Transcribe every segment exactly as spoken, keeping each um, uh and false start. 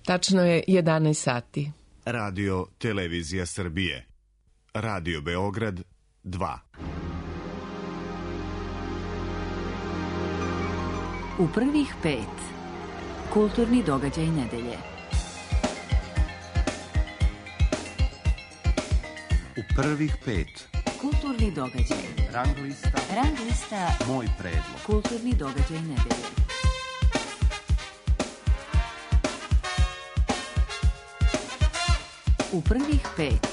Tačno je jedanaest sati. Radio Televizija Srbije. Radio Beograd dva. U prvih pet. Kulturni događaj nedelje. U prvih pet. Kulturni događaj. Rang lista. Rang lista. Moj predlog. Kulturni događaj nedelje. U prvih pet.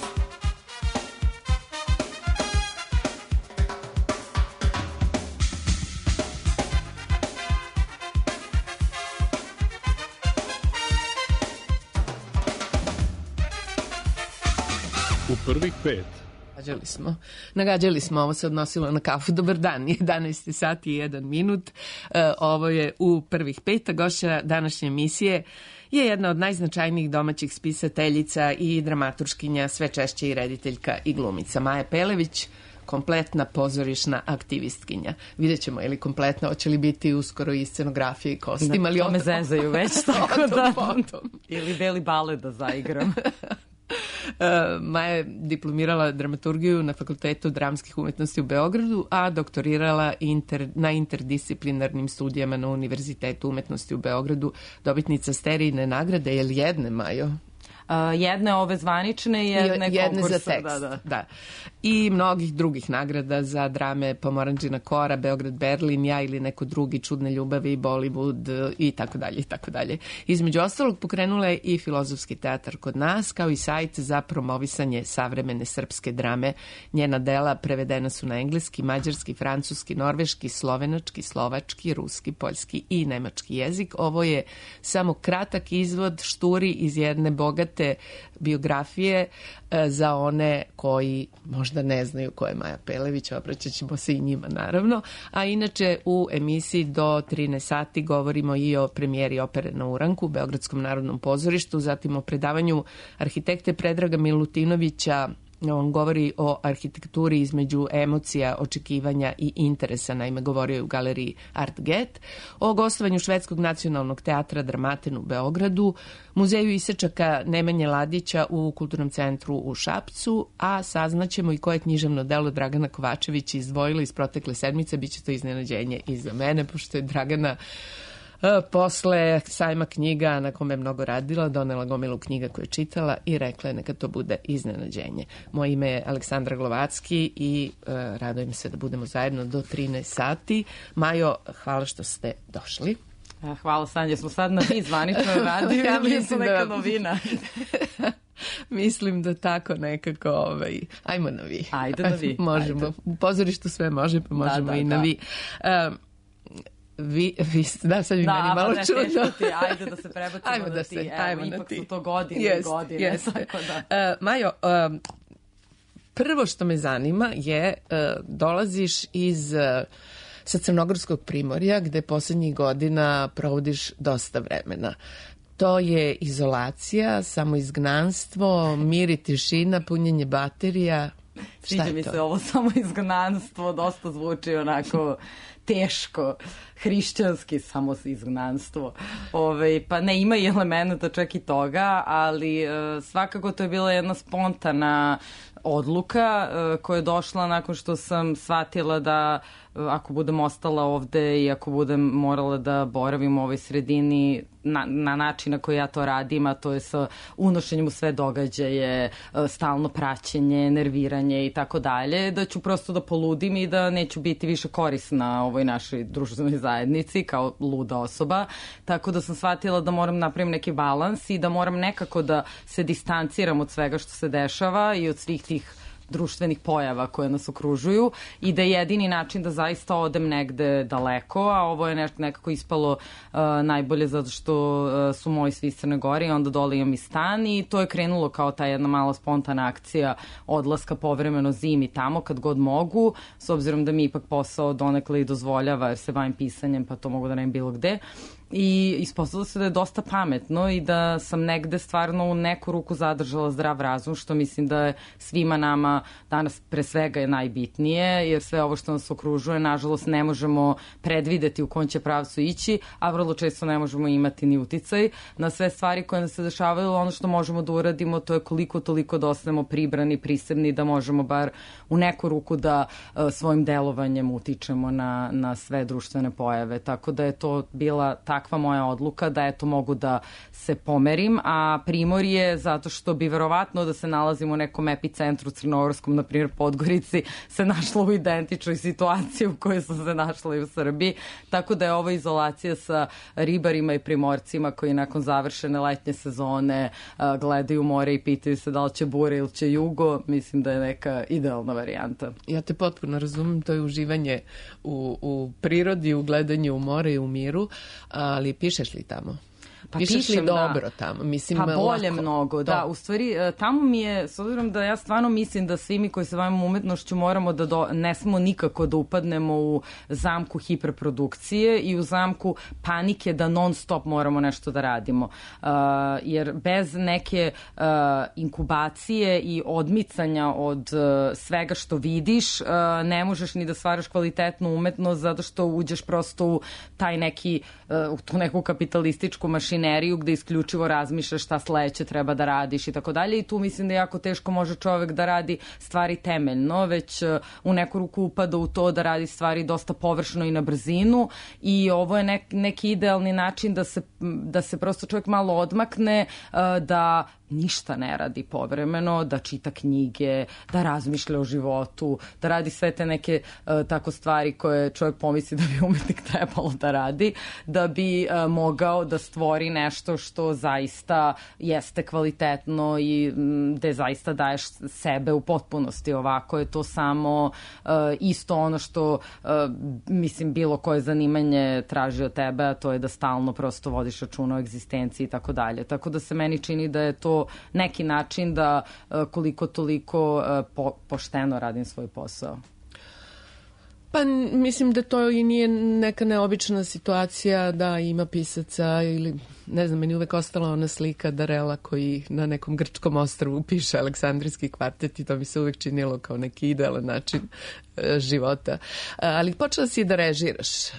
U prvih pet. Nagađali smo. Nagađali smo, ovo se odnosilo na kafu. Dobar dan, jedanaest sati i jedan minut. E, ovo je u prvih pet. Gošća današnje emisije je jedna od najznačajnijih domaćih spisateljica i dramaturškinja, sve češće i rediteljka i glumica. Maja Pelević, kompletna pozorišna aktivistkinja. Vidjet ćemo je li kompletna, hoće li biti uskoro i scenografije i kostim. Da, ali to me zezaju već, tako da... Potom. Ili beli balet da zaigram. Uh, Maja je diplomirala dramaturgiju na Fakultetu dramskih umetnosti u Beogradu, a doktorirala inter, na interdisciplinarnim studijama na Univerzitetu umetnosti u Beogradu, dobitnica sterijne nagrade, je li jedne, Majo? Uh, jedne ove zvanične i jedne, jedne konkursa. za tekst, da, da. da. I mnogih drugih nagrada za drame Pomoranđina kora, Beograd, Berlin, Ja ili neko drugi, Čudne ljubavi, Bollywood i tako dalje i tako dalje. Između ostalog pokrenula je i Filozofski teatar kod nas, kao i sajt za promovisanje savremene srpske drame. Njena dela prevedena su na engleski, mađarski, francuski, norveški, slovenački, slovački, ruski, poljski i nemački jezik. Ovo je samo kratak izvod, šturi iz jedne bogate biografije e, za one koji možda ne znaju ko je Maja Pelević, obraćat ćemo se i njima naravno, a inače u emisiji do trinaest sati govorimo i o premijeri opere na Uranku u Beogradskom narodnom pozorištu, zatim o predavanju arhitekte Predraga Milutinovića. On govori o arhitekturi između emocija, očekivanja i interesa, naime govorio je u galeriji Art Get, o gostovanju Švedskog nacionalnog teatra Dramaten u Beogradu, muzeju isečaka Nemanje Ladića u Kulturnom centru u Šapcu, a saznaćemo i koje književno delo Dragana Kovačevića izdvojila iz protekle sedmice, bit će to iznenađenje i za mene, pošto je Dragana posle sajma knjiga na kome je mnogo radila, donela gomilu knjiga koje je čitala i rekla je neka to bude iznenađenje. Moje ime je Aleksandra Glovacki i uh, radujem se da budemo zajedno do trinaest sati. Majo, hvala što ste došli. Hvala, Sanja, smo sad na vi zvanično radiju, ja ili su neka da... novina? Mislim da tako nekako, ovaj, ajmo na vi. Ajde na vi. Možemo. Ajde. U pozorištu sve može, pa možemo da, da, i na da. vi. Um, Vi, vi, da, sad mi da, meni malo da, čudno. Ti, ajde da se prebacimo ajmo na da ti. Se, Evo, ajmo ipak na ti. Su to godine yes, i godine. Yes. Tako da. Uh, Majo, uh, prvo što me zanima je, uh, dolaziš iz uh, sa Crnogorskog primorja, gde poslednjih godina provodiš dosta vremena. To je izolacija, samoizgnanstvo, mir i tišina, punjenje baterija. Sviđa mi se ovo samoizgnanstvo, dosta zvuči onako teško, hrišćanski samoizgnanstvo. Ove, pa ne, ima i elementa čak i toga, ali e, svakako to je bila jedna spontana odluka e, koja je došla nakon što sam shvatila da e, ako budem ostala ovde i ako budem morala da boravim u ovoj sredini na, na način na koji ja to radim, a to je sa unošenjem u sve događaje, e, stalno praćenje, nerviranje i tako dalje, da ću prosto da poludim i da neću biti više korisna ovoj našoj društvenoj zajednici kao luda osoba. Tako da sam shvatila da moram napravim neki balans i da moram nekako da se distanciram od svega što se dešava i od svih tih društvenih pojava koje nas okružuju i da je jedini način da zaista odem negde daleko, a ovo je nešto nekako ispalo uh, najbolje zato što uh, su moji svi iz Crne Gore i onda dole imam i stan i to je krenulo kao ta jedna mala spontana akcija odlaska povremeno zimi tamo kad god mogu, s obzirom da mi ipak posao donekle i dozvoljava jer se bavim pisanjem pa to mogu da radim bilo gde. i ispostavilo se da je dosta pametno i da sam negde stvarno u neku ruku zadržala zdrav razum, što mislim da je svima nama danas pre svega je najbitnije, jer sve ovo što nas okružuje, nažalost, ne možemo predvideti u kom će pravcu ići, a vrlo često ne možemo imati ni uticaj na sve stvari koje nas se dešavaju. Ono što možemo da uradimo, to je koliko toliko da ostanemo pribrani, prisebni, da možemo bar u neku ruku da uh, svojim delovanjem utičemo na, na sve društvene pojave. Tako da je to bila takva moja odluka da eto mogu da se pomerim, a Primorje zato što bi verovatno da se nalazimo u nekom epicentru crnogorskom, na primjer Podgorici, se našla u identičnoj situaciji u kojoj sam se našla i u Srbiji. Tako da je ova izolacija sa ribarima i primorcima koji nakon završene letnje sezone uh, gledaju more i pitaju se da li će bure ili će jugo, mislim da je neka idealna varijanta. Ja te potpuno razumem, to je uživanje u, u prirodi, u gledanju u more i u miru, ali pišeš li tamo? Pa pišeš pišem, li dobro da. tamo? Mislim, pa bolje lako. mnogo, da. U stvari, tamo mi je, s obzirom da ja stvarno mislim da svi mi koji se bavimo umetnošću moramo da do, ne smo nikako da upadnemo u zamku hiperprodukcije i u zamku panike da non stop moramo nešto da radimo. Uh, jer bez neke uh, inkubacije i odmicanja od uh, svega što vidiš, uh, ne možeš ni da stvaraš kvalitetnu umetnost zato što uđeš prosto u taj neki, uh, u tu neku kapitalističku mašineriju gde isključivo razmišljaš šta sledeće treba da radiš i tako dalje, i tu mislim da jako teško može čovek da radi stvari temeljno, već u neku ruku upada u to da radi stvari dosta površno i na brzinu, i ovo je nek, neki idealni način da se, da se prosto čovjek malo odmakne, da ništa ne radi povremeno, da čita knjige, da razmišlja o životu, da radi sve te neke uh, tako stvari koje čovjek pomisli da bi umetnik trebalo da radi, da bi uh, mogao da stvori nešto što zaista jeste kvalitetno i m, gde zaista daješ sebe u potpunosti. Ovako je to samo uh, isto ono što uh, mislim bilo koje zanimanje traži od tebe, a to je da stalno prosto vodiš računa o egzistenciji i tako dalje. Tako da se meni čini da je to neki način da koliko toliko po, pošteno radim svoj posao. Pa mislim da to i nije neka neobična situacija da ima pisaca ili, ne znam, meni uvek ostala ona slika Darela koji na nekom grčkom ostrvu piše Aleksandrijski kvartet i to mi se uvek činilo kao neki idealan način e, života. Ali počela si da režiraš. E,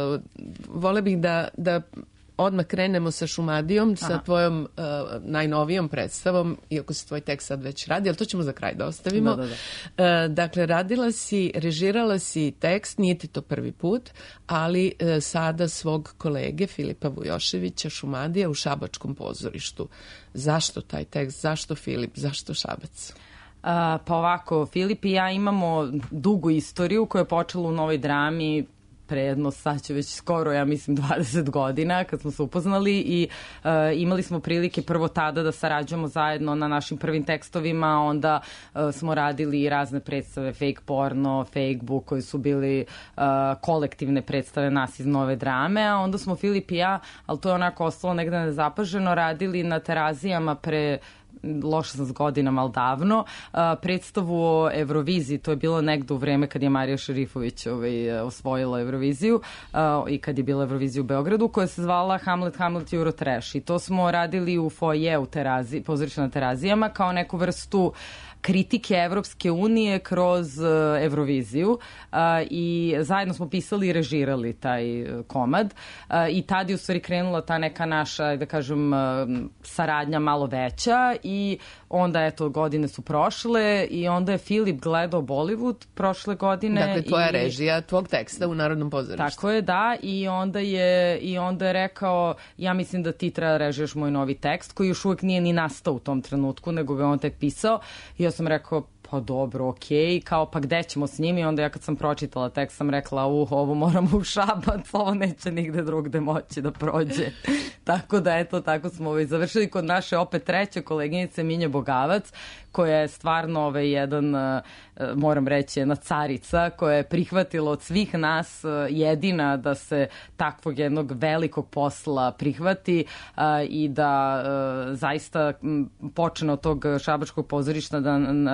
vole bih da, da odmah krenemo sa Šumadijom, sa Aha. tvojom uh, najnovijom predstavom, iako se tvoj tekst sad već radi, ali to ćemo za kraj da ostavimo. Da, da, da. Uh, dakle, radila si, režirala si tekst, nije ti to prvi put, ali uh, sada svog kolege Filipa Vujoševića, Šumadija, u Šabačkom pozorištu. Zašto taj tekst? Zašto Filip? Zašto Šabac? Uh, pa ovako, Filip i ja imamo dugu istoriju koja je počela u Novoj drami pre jedno, sad će već skoro, ja mislim, dvadeset godina kad smo se upoznali i uh, imali smo prilike prvo tada da sarađujemo zajedno na našim prvim tekstovima, onda uh, smo radili razne predstave, fake porno, fake book, koji su bili uh, kolektivne predstave nas iz Nove drame, a onda smo Filip i ja, ali to je onako ostalo negde nezapaženo, radili na Terazijama pre loša sam s godinama, ali davno, predstavu o Euroviziji. To je bilo negde u vreme kad je Marija Šerifović ovaj, osvojila Euroviziju i kad je bila Eurovizija u Beogradu, koja se zvala Hamlet, Hamlet Eurotrash. I to smo radili u foje u Terazi, pozorištu na Terazijama, kao neku vrstu kritike Evropske unije kroz uh, Euroviziju uh, i zajedno smo pisali i režirali taj uh, komad uh, i tad je u stvari krenula ta neka naša, da kažem, uh, saradnja malo veća i onda, eto, godine su prošle i onda je Filip gledao Bollywood prošle godine. Dakle, tvoja i, režija, tvog teksta u Narodnom pozorištu. Tako je, da, i onda je, i onda je rekao, ja mislim da ti treba da režiraš moj novi tekst, koji još uvijek nije ni nastao u tom trenutku, nego ga on tek pisao. I ja sam rekao, pa dobro, okej, okay. Kao pa gde ćemo s njim, i onda ja kad sam pročitala tekst sam rekla, uh, ovo moramo u Šabac, ovo neće nigde drugde moći da prođe. Tako da, eto, tako smo ovaj završili kod naše opet treće koleginice Minje Bogavac, koja je stvarno ovaj jedan, moram reći, jedna carica koja je prihvatila od svih nas jedina da se takvog jednog velikog posla prihvati i da zaista počne od tog Šabačkog pozorišta da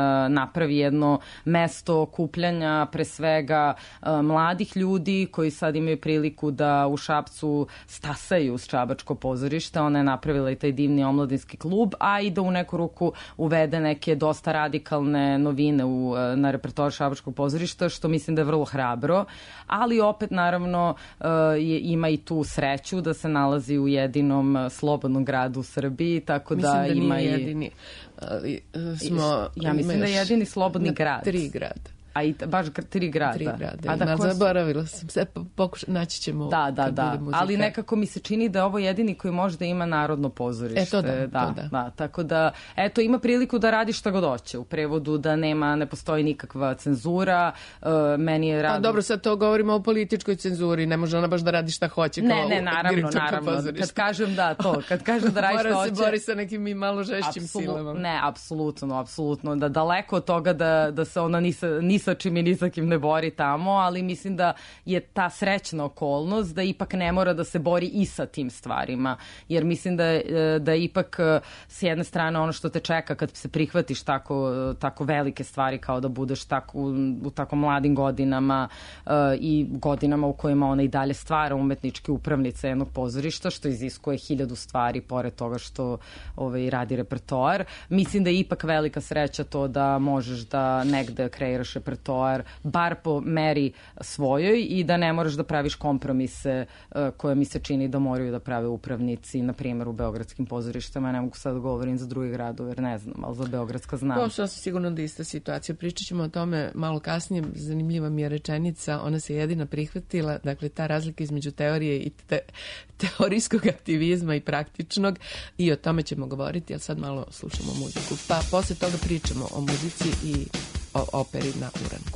napravi jedno mesto okupljanja pre svega uh, mladih ljudi koji sad imaju priliku da u Šapcu stasaju uz Čabačko pozorište. Ona je napravila i taj divni omladinski klub, a i da u neku ruku uvede neke dosta radikalne novine u, na repertoar Šabačkog pozorišta, što mislim da je vrlo hrabro, ali opet naravno uh, je, ima i tu sreću da se nalazi u jedinom uh, slobodnom gradu u Srbiji, tako mislim da, da ima nije i... jedini. Ali, uh, smo, ja mislim da je jedini slobodni grad. Tri grada. A i baš tri grada. Tri grada. A da, ko... zaboravila sam. Sve pokuša, naći ćemo da, da, kad da. bude muzika. Ali nekako mi se čini da je ovo jedini koji možda ima narodno pozorište. E, to da, da, to da. da. Tako da, eto, ima priliku da radi šta god hoće. U prevodu da nema, ne postoji nikakva cenzura. Uh, meni je rad... A dobro, sad to govorimo o političkoj cenzuri. Ne može ona baš da radi šta hoće. Ne, kao ne, naravno, naravno. Kad kažem da, to, kad kažem da radi šta hoće... Mora se bori sa nekim i malo žešćim Apsolu... silama. Ne, apsolutno, apsolutno. Da daleko od toga da, da se ona ni sa, ni sa čim i ni sa kim ne bori tamo, ali mislim da je ta srećna okolnost da ipak ne mora da se bori i sa tim stvarima, jer mislim da, da ipak s jedne strane ono što te čeka kad se prihvatiš tako, tako velike stvari kao da budeš tako, u, u tako mladim godinama uh, i godinama u kojima ona i dalje stvara umetničke upravnice jednog pozorišta, što iziskuje hiljadu stvari pored toga što ovaj, radi repertoar. Mislim da je ipak velika sreća to da možeš da negde kreiraš repertoar bar po meri svojoj i da ne moraš da praviš kompromise uh, koje mi se čini da moraju da prave upravnici, na primjer u beogradskim pozorištima. Ne mogu sad da govorim za druge gradove, jer ne znam, ali za beogradska znam. To su sigurno da ista situacija. Pričat ćemo o tome malo kasnije. Zanimljiva mi je rečenica. Ona se jedina prihvatila. Dakle, ta razlika između teorije i te, teorijskog aktivizma i praktičnog. I o tome ćemo govoriti, ali sad malo slušamo muziku. Pa posle toga pričamo o muzici i o operi na uranku.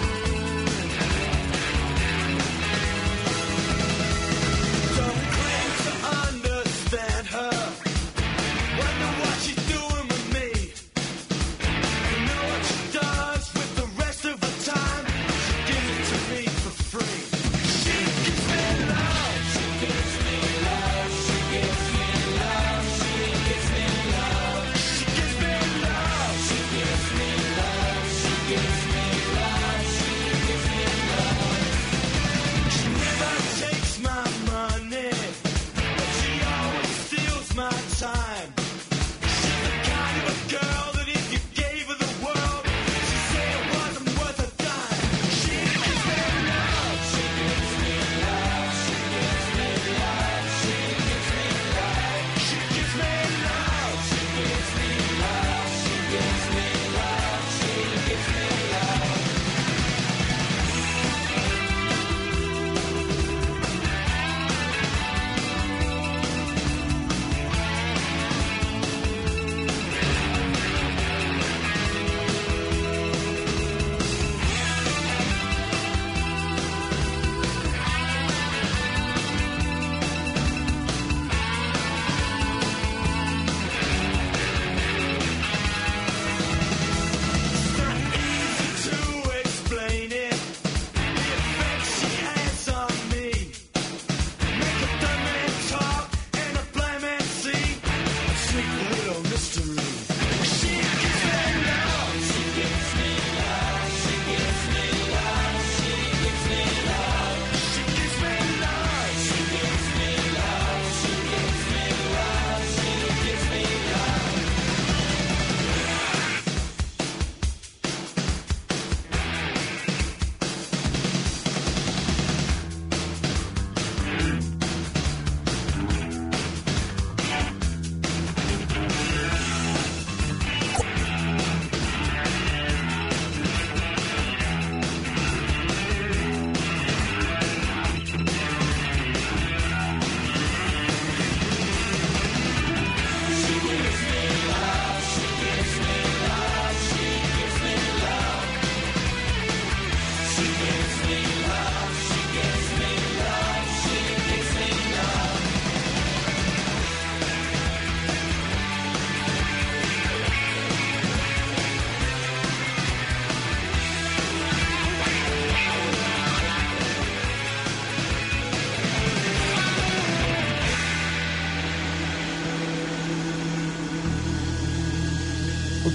Don't cry.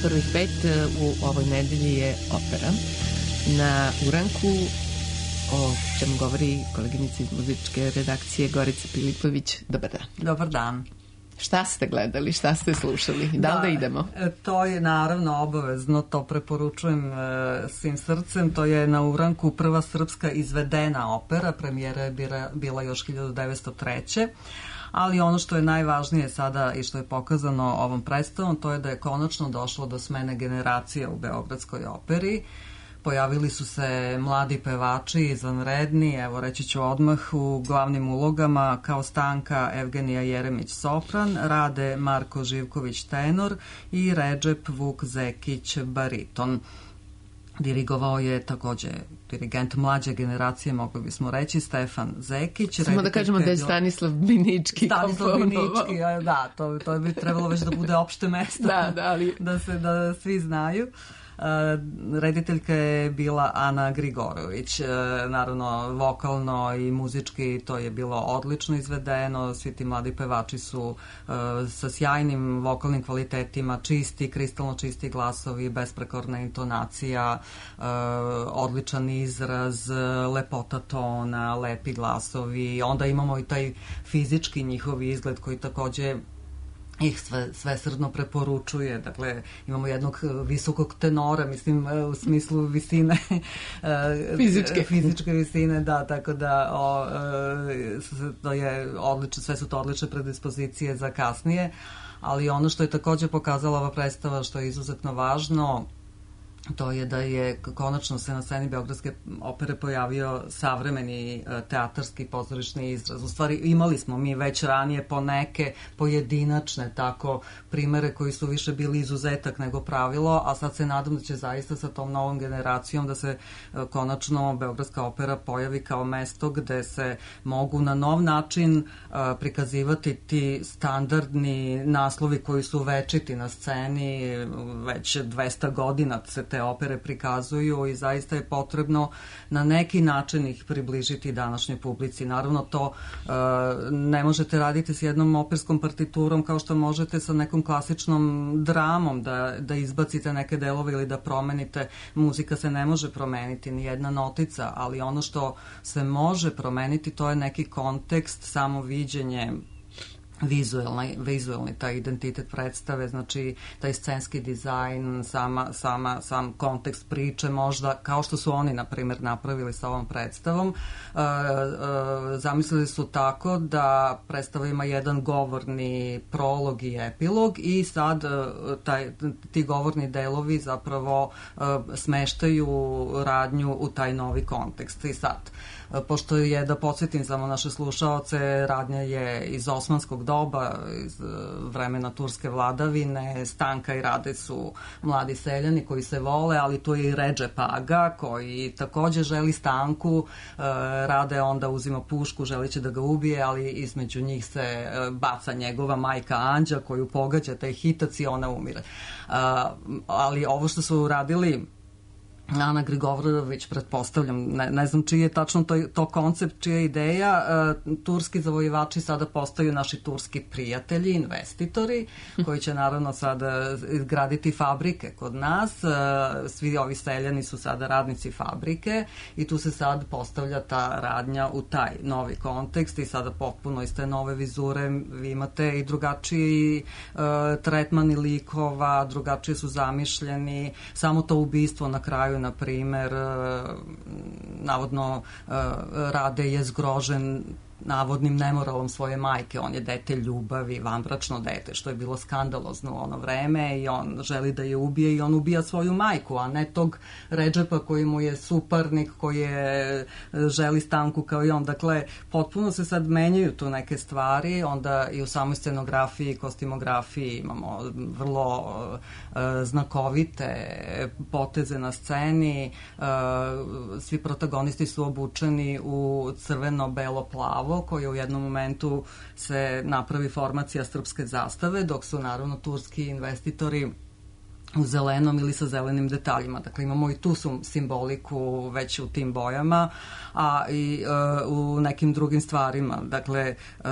prvih pet u ovoj nedelji je opera. Na Uranku, o čemu govori koleginica iz muzičke redakcije Gorica Pilipović. Dobar dan. Dobar dan. Šta ste gledali, šta ste slušali? Da li da idemo? To je naravno obavezno, to preporučujem e, svim srcem. To je na Uranku prva srpska izvedena opera, premijera je bila, bila još hiljadu devetsto treće. Ali ono što je najvažnije sada i što je pokazano ovom predstavom, to je da je konačno došlo do smene generacije u Beogradskoj operi. Pojavili su se mladi pevači izvanredni, evo reći ću odmah, u glavnim ulogama kao Stanka Evgenija Jeremić sopran, Rade Marko Živković tenor i Redžep Vuk Zekić bariton. Dirigovao je takođe dirigent mlađe generacije, mogli bismo reći, Stefan Zekić. Samo da kažemo da je Stanislav Binički Stanislav Binički, da, to, to bi trebalo već da bude opšte mesto, da, da, ali... da se da svi znaju. Uh, rediteljka je bila Ana Grigorović, uh, naravno vokalno i muzički to je bilo odlično izvedeno, svi ti mladi pevači su uh, sa sjajnim vokalnim kvalitetima, čisti, kristalno čisti glasovi, besprekorna intonacija, uh, odličan izraz, lepota tona, lepi glasovi, onda imamo i taj fizički njihov izgled koji takođe ih sve, svesrdno preporučuje. Dakle, imamo jednog visokog tenora, mislim, u smislu visine. Fizičke. Fizičke visine, da, tako da o, to je odlično, sve su to odlične predispozicije za kasnije, ali ono što je takođe pokazala ova predstava, što je izuzetno važno, to je da je konačno se na sceni Beogradske opere pojavio savremeni teatarski pozorišni izraz. U stvari imali smo mi već ranije po neke pojedinačne tako primere koji su više bili izuzetak nego pravilo, a sad se nadam da će zaista sa tom novom generacijom da se konačno Beogradska opera pojavi kao mesto gde se mogu na nov način prikazivati ti standardni naslovi koji su večiti na sceni, već dvesta godina se te opere prikazuju i zaista je potrebno na neki način ih približiti današnjoj publici. Naravno to uh, ne možete raditi s jednom operskom partiturom kao što možete sa nekom klasičnom dramom da, da izbacite neke delove ili da promenite. Muzika se ne može promeniti, ni jedna notica, ali ono što se može promeniti to je neki kontekst, samo viđenje, vizualni, vizualni taj identitet predstave, znači taj scenski dizajn, sama, sama, sam kontekst priče možda, kao što su oni, na primjer, napravili sa ovom predstavom. E, e, zamislili su tako da predstava ima jedan govorni prolog i epilog i sad taj, ti govorni delovi zapravo e, smeštaju radnju u taj novi kontekst. I sad, pošto je, da podsjetim samo naše slušaoce, radnja je iz osmanskog doba, iz vremena turske vladavine, Stanka i Rade su mladi seljani koji se vole, ali tu je i Redžep Aga koji takođe želi Stanku, Rade onda uzima pušku, želiće da ga ubije, ali između njih se baca njegova majka Anđa koju pogađa taj hitac i ona umire. Ali ovo što su uradili Ana Grigorović, pretpostavljam, ne, ne znam čiji je tačno to, to koncept, čija je ideja. E, turski zavojivači sada postaju naši turski prijatelji, investitori, koji će naravno sada izgraditi fabrike kod nas. E, svi ovi seljani su sada radnici fabrike i tu se sad postavlja ta radnja u taj novi kontekst i sada potpuno iz te nove vizure vi imate i drugačiji e, tretmani likova, drugačije su zamišljeni, samo to ubistvo na kraju, na primer, navodno Rade je zgrožen navodnim nemoralom svoje majke, on je dete ljubavi, vanbračno dete, što je bilo skandalozno u ono vreme i on želi da je ubije i on ubija svoju majku, a ne tog Redžepa koji mu je suparnik, koji je, želi Stanku kao i on. Dakle, potpuno se sad menjaju tu neke stvari, onda i u samoj scenografiji, kostimografiji imamo vrlo uh, znakovite poteze na sceni, uh, svi protagonisti su obučeni u crveno-belo-plavo, koje u jednom momentu se napravi formacija srpske zastave, dok su naravno turski investitori u zelenom ili sa zelenim detaljima. Dakle, imamo i tu su simboliku već u tim bojama, a i uh, u nekim drugim stvarima. Dakle, uh,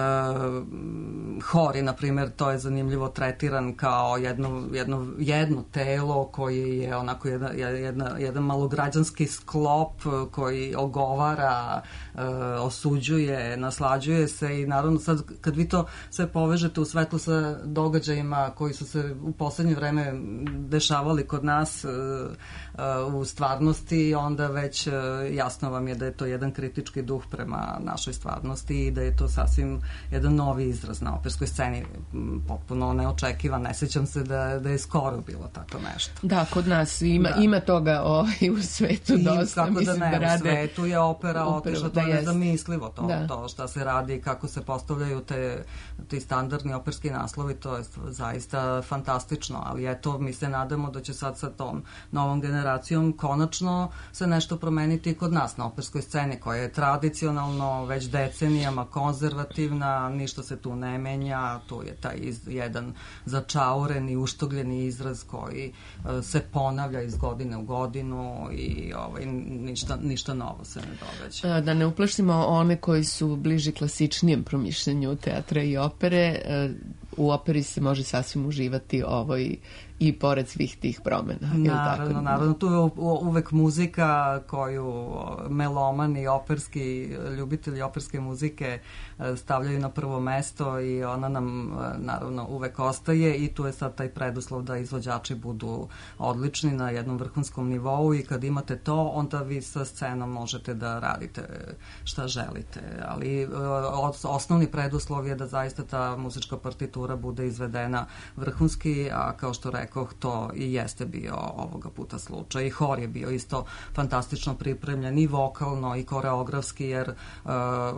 hori, na primjer, to je zanimljivo tretiran kao jedno, jedno, jedno telo koje je onako jedna, jedna, jedan malograđanski sklop koji ogovara, uh, osuđuje, naslađuje se i naravno sad kad vi to sve povežete u svetlu sa događajima koji su se u poslednje vreme dešavali kod nas uh, uh, u stvarnosti, onda već uh, jasno vam je da je to jedan kritički duh prema našoj stvarnosti i da je to sasvim jedan novi izraz na operskoj sceni, potpuno neočekivan. Ne sećam se da, da je skoro bilo tako nešto. Da, kod nas ima, da. ima toga ovaj, u svetu I, dosta. Kako mislim, da ne, da rade... u svetu je opera otišla, to da je nezamislivo to, da. to šta se radi i kako se postavljaju te, ti standardni operski naslovi, to je zaista fantastično, ali eto, mi se nadamo da će sad sa tom novom generacijom konačno se nešto promeniti kod nas na operskoj sceni, koja je tradicionalno već decenijama konzervativna, ništa se tu ne menja, tu je taj iz, jedan začauren i uštogljeni izraz koji uh, se ponavlja iz godine u godinu i ovaj, ništa, ništa novo se ne događa. Da ne uplašimo one koji su bliži klasičnijem promišljanju teatra i opere, u operi se može sasvim uživati ovoj i pored svih tih promena. Naravno, tako? naravno. Tu je uvek muzika koju melomani, operski ljubitelji operske muzike stavljaju na prvo mesto i ona nam naravno uvek ostaje i tu je sad taj preduslov da izvođači budu odlični na jednom vrhunskom nivou i kad imate to, onda vi sa scenom možete da radite šta želite. Ali osnovni preduslov je da zaista ta muzička partitura bude izvedena vrhunski, a kao što rekao, to i jeste bio ovoga puta slučaj. I hor je bio isto fantastično pripremljen i vokalno i koreografski, jer uh,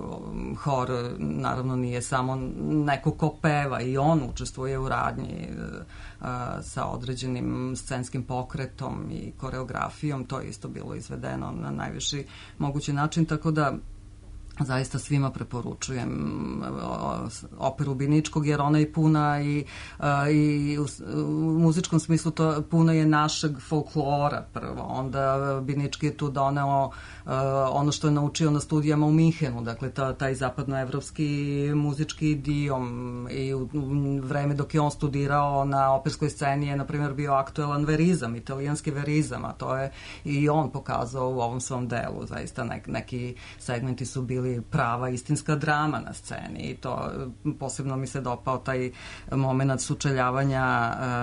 hor naravno nije samo neko ko peva, i on učestvuje u radnji uh, sa određenim scenskim pokretom i koreografijom. To je isto bilo izvedeno na najviši mogući način, tako da zaista svima preporučujem operu Biničkog, jer ona je puna i, i u, u muzičkom smislu to puno je našeg folklora prvo. Onda Binički je tu doneo uh, ono što je naučio na studijama u Minhenu, dakle ta, taj zapadnoevropski muzički idiom, i u, u vreme dok je on studirao na operskoj sceni je na primjer bio aktuelan verizam, italijanski verizam, a to je i on pokazao u ovom svom delu. Zaista nek, neki segmenti su bili prava istinska drama na sceni i to posebno mi se dopao taj moment sučeljavanja uh,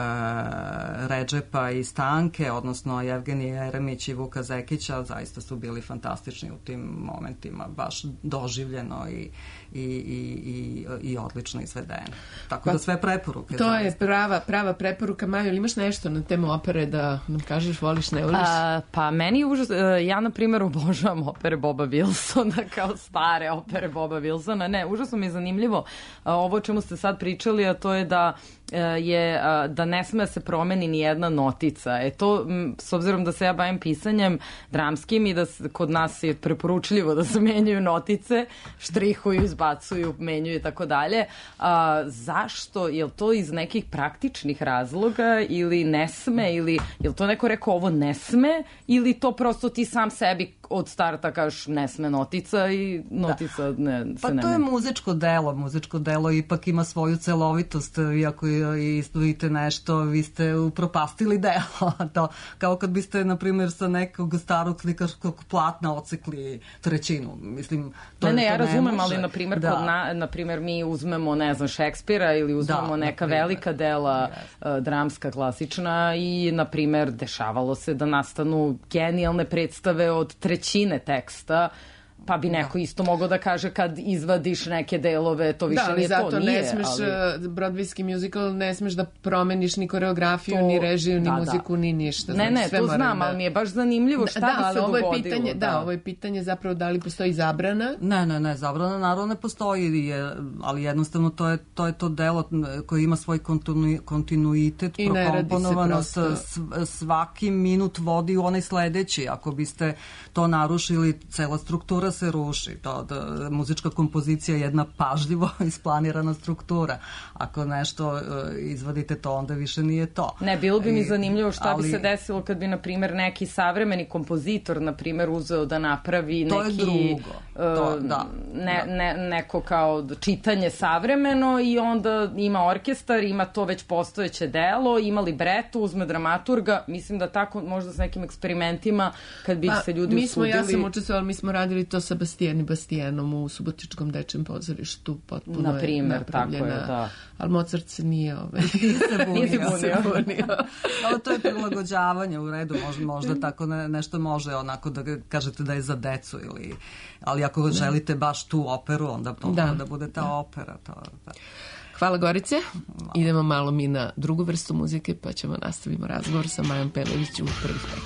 uh, Redžepa i Stanke, odnosno Jevgenije Jeremić i Vuka Zekića. Zaista su bili fantastični u tim momentima, baš doživljeno i, i, i, i, i odlično izvedeno. Tako pa, da sve preporuke. To zaista. je prava, prava preporuka. Majo, ili imaš nešto na temu opere da nam kažeš, voliš, ne voliš? A, pa meni je užas, ja na primjer obožavam opere Boba Wilsona, kao stare opere Boba Wilsona. Ne, užasno mi je zanimljivo ovo o čemu ste sad pričali, a to je da je da ne sme se promeni ni jedna notica. E to, s obzirom da se ja bavim pisanjem dramskim i da kod nas je preporučljivo da se menjaju notice, štrihuju, izbacuju, menjuju i tako dalje. Zašto? Je li to iz nekih praktičnih razloga ili ne sme? Ili je li to neko rekao ovo ne sme? Ili to prosto ti sam sebi od starta kažeš ne sme notica i notica da. ne, se pa ne to je menja? muzičko delo. Muzičko delo ipak ima svoju celovitost, iako i izdvojite nešto, vi ste upropastili delo. To, kao kad biste, na primjer, sa nekog starog slikarskog platna ocekli trećinu. Mislim, to ne, je, ne, to ja razumem, može. ali, na primjer, da. kod na, na primjer, mi uzmemo, ne znam, Šekspira ili uzmemo da, neka velika dela uh, dramska, klasična i, na primjer, dešavalo se da nastanu genijalne predstave od trećine teksta, pa bi neko isto mogao da kaže kad izvadiš neke delove, to više da, nije to, nije. Da, ali zato ne smeš, ali... Broadwayski musical, ne smeš da promeniš ni koreografiju, to... ni režiju, ni da, muziku, da. ni ništa. Ne, ne, sve to znam, da... ali mi je baš zanimljivo šta da, bi se ovo je dogodilo. Pitanje, da. da, ovo je pitanje zapravo da li postoji zabrana? Ne, ne, ne, zabrana naravno ne postoji, je, ali jednostavno to je, to je to delo koje ima svoj kontinu, kontinuitet, i prokomponovano, svaki minut vodi u onaj sledeći. Ako biste to narušili, cela struktura struktura se ruši. To, da, muzička kompozicija je jedna pažljivo isplanirana struktura. Ako nešto uh, izvadite, to onda više nije to. Ne, bilo bi mi zanimljivo šta ali, bi se desilo kad bi, na primjer, neki savremeni kompozitor, na primjer, uzeo da napravi neki... To je drugo. To, uh, da, ne, da. Ne, neko kao čitanje savremeno i onda ima orkestar, ima to već postojeće delo, ima libreto, uzme dramaturga. Mislim da tako možda s nekim eksperimentima kad bi pa, se ljudi mi smo, usudili... Ja sam učestvovala, mi smo radili to sa Bastijan i Bastijanom u Subotičkom dečjem pozorištu. Potpuno na primjer, je tako je, da. Ali Mozart se nije, ovaj, nije se bunio. Ali to je prilagođavanje u redu, možda, možda tako ne, nešto može onako da kažete da je za decu ili, ali ako da. želite baš tu operu, onda to da, da bude ta da. opera. To, da. Hvala Gorice. Idemo malo mi na drugu vrstu muzike pa ćemo nastavimo razgovor sa Majom Pelević u prvih pet.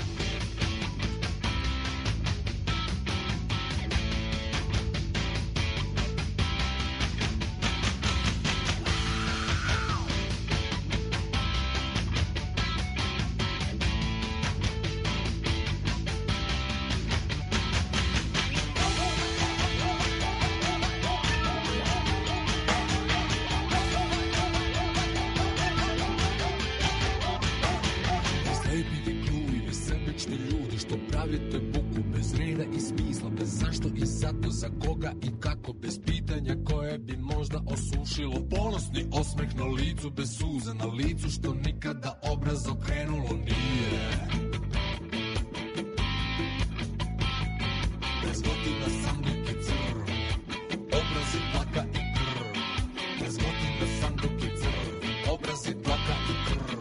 Bez suza na licu što nikada obraz okrenulo nije. Bez godina sanduk i crv, obrazi plaka i krv. Bez godina sanduk i crv, obrazi plaka i krv.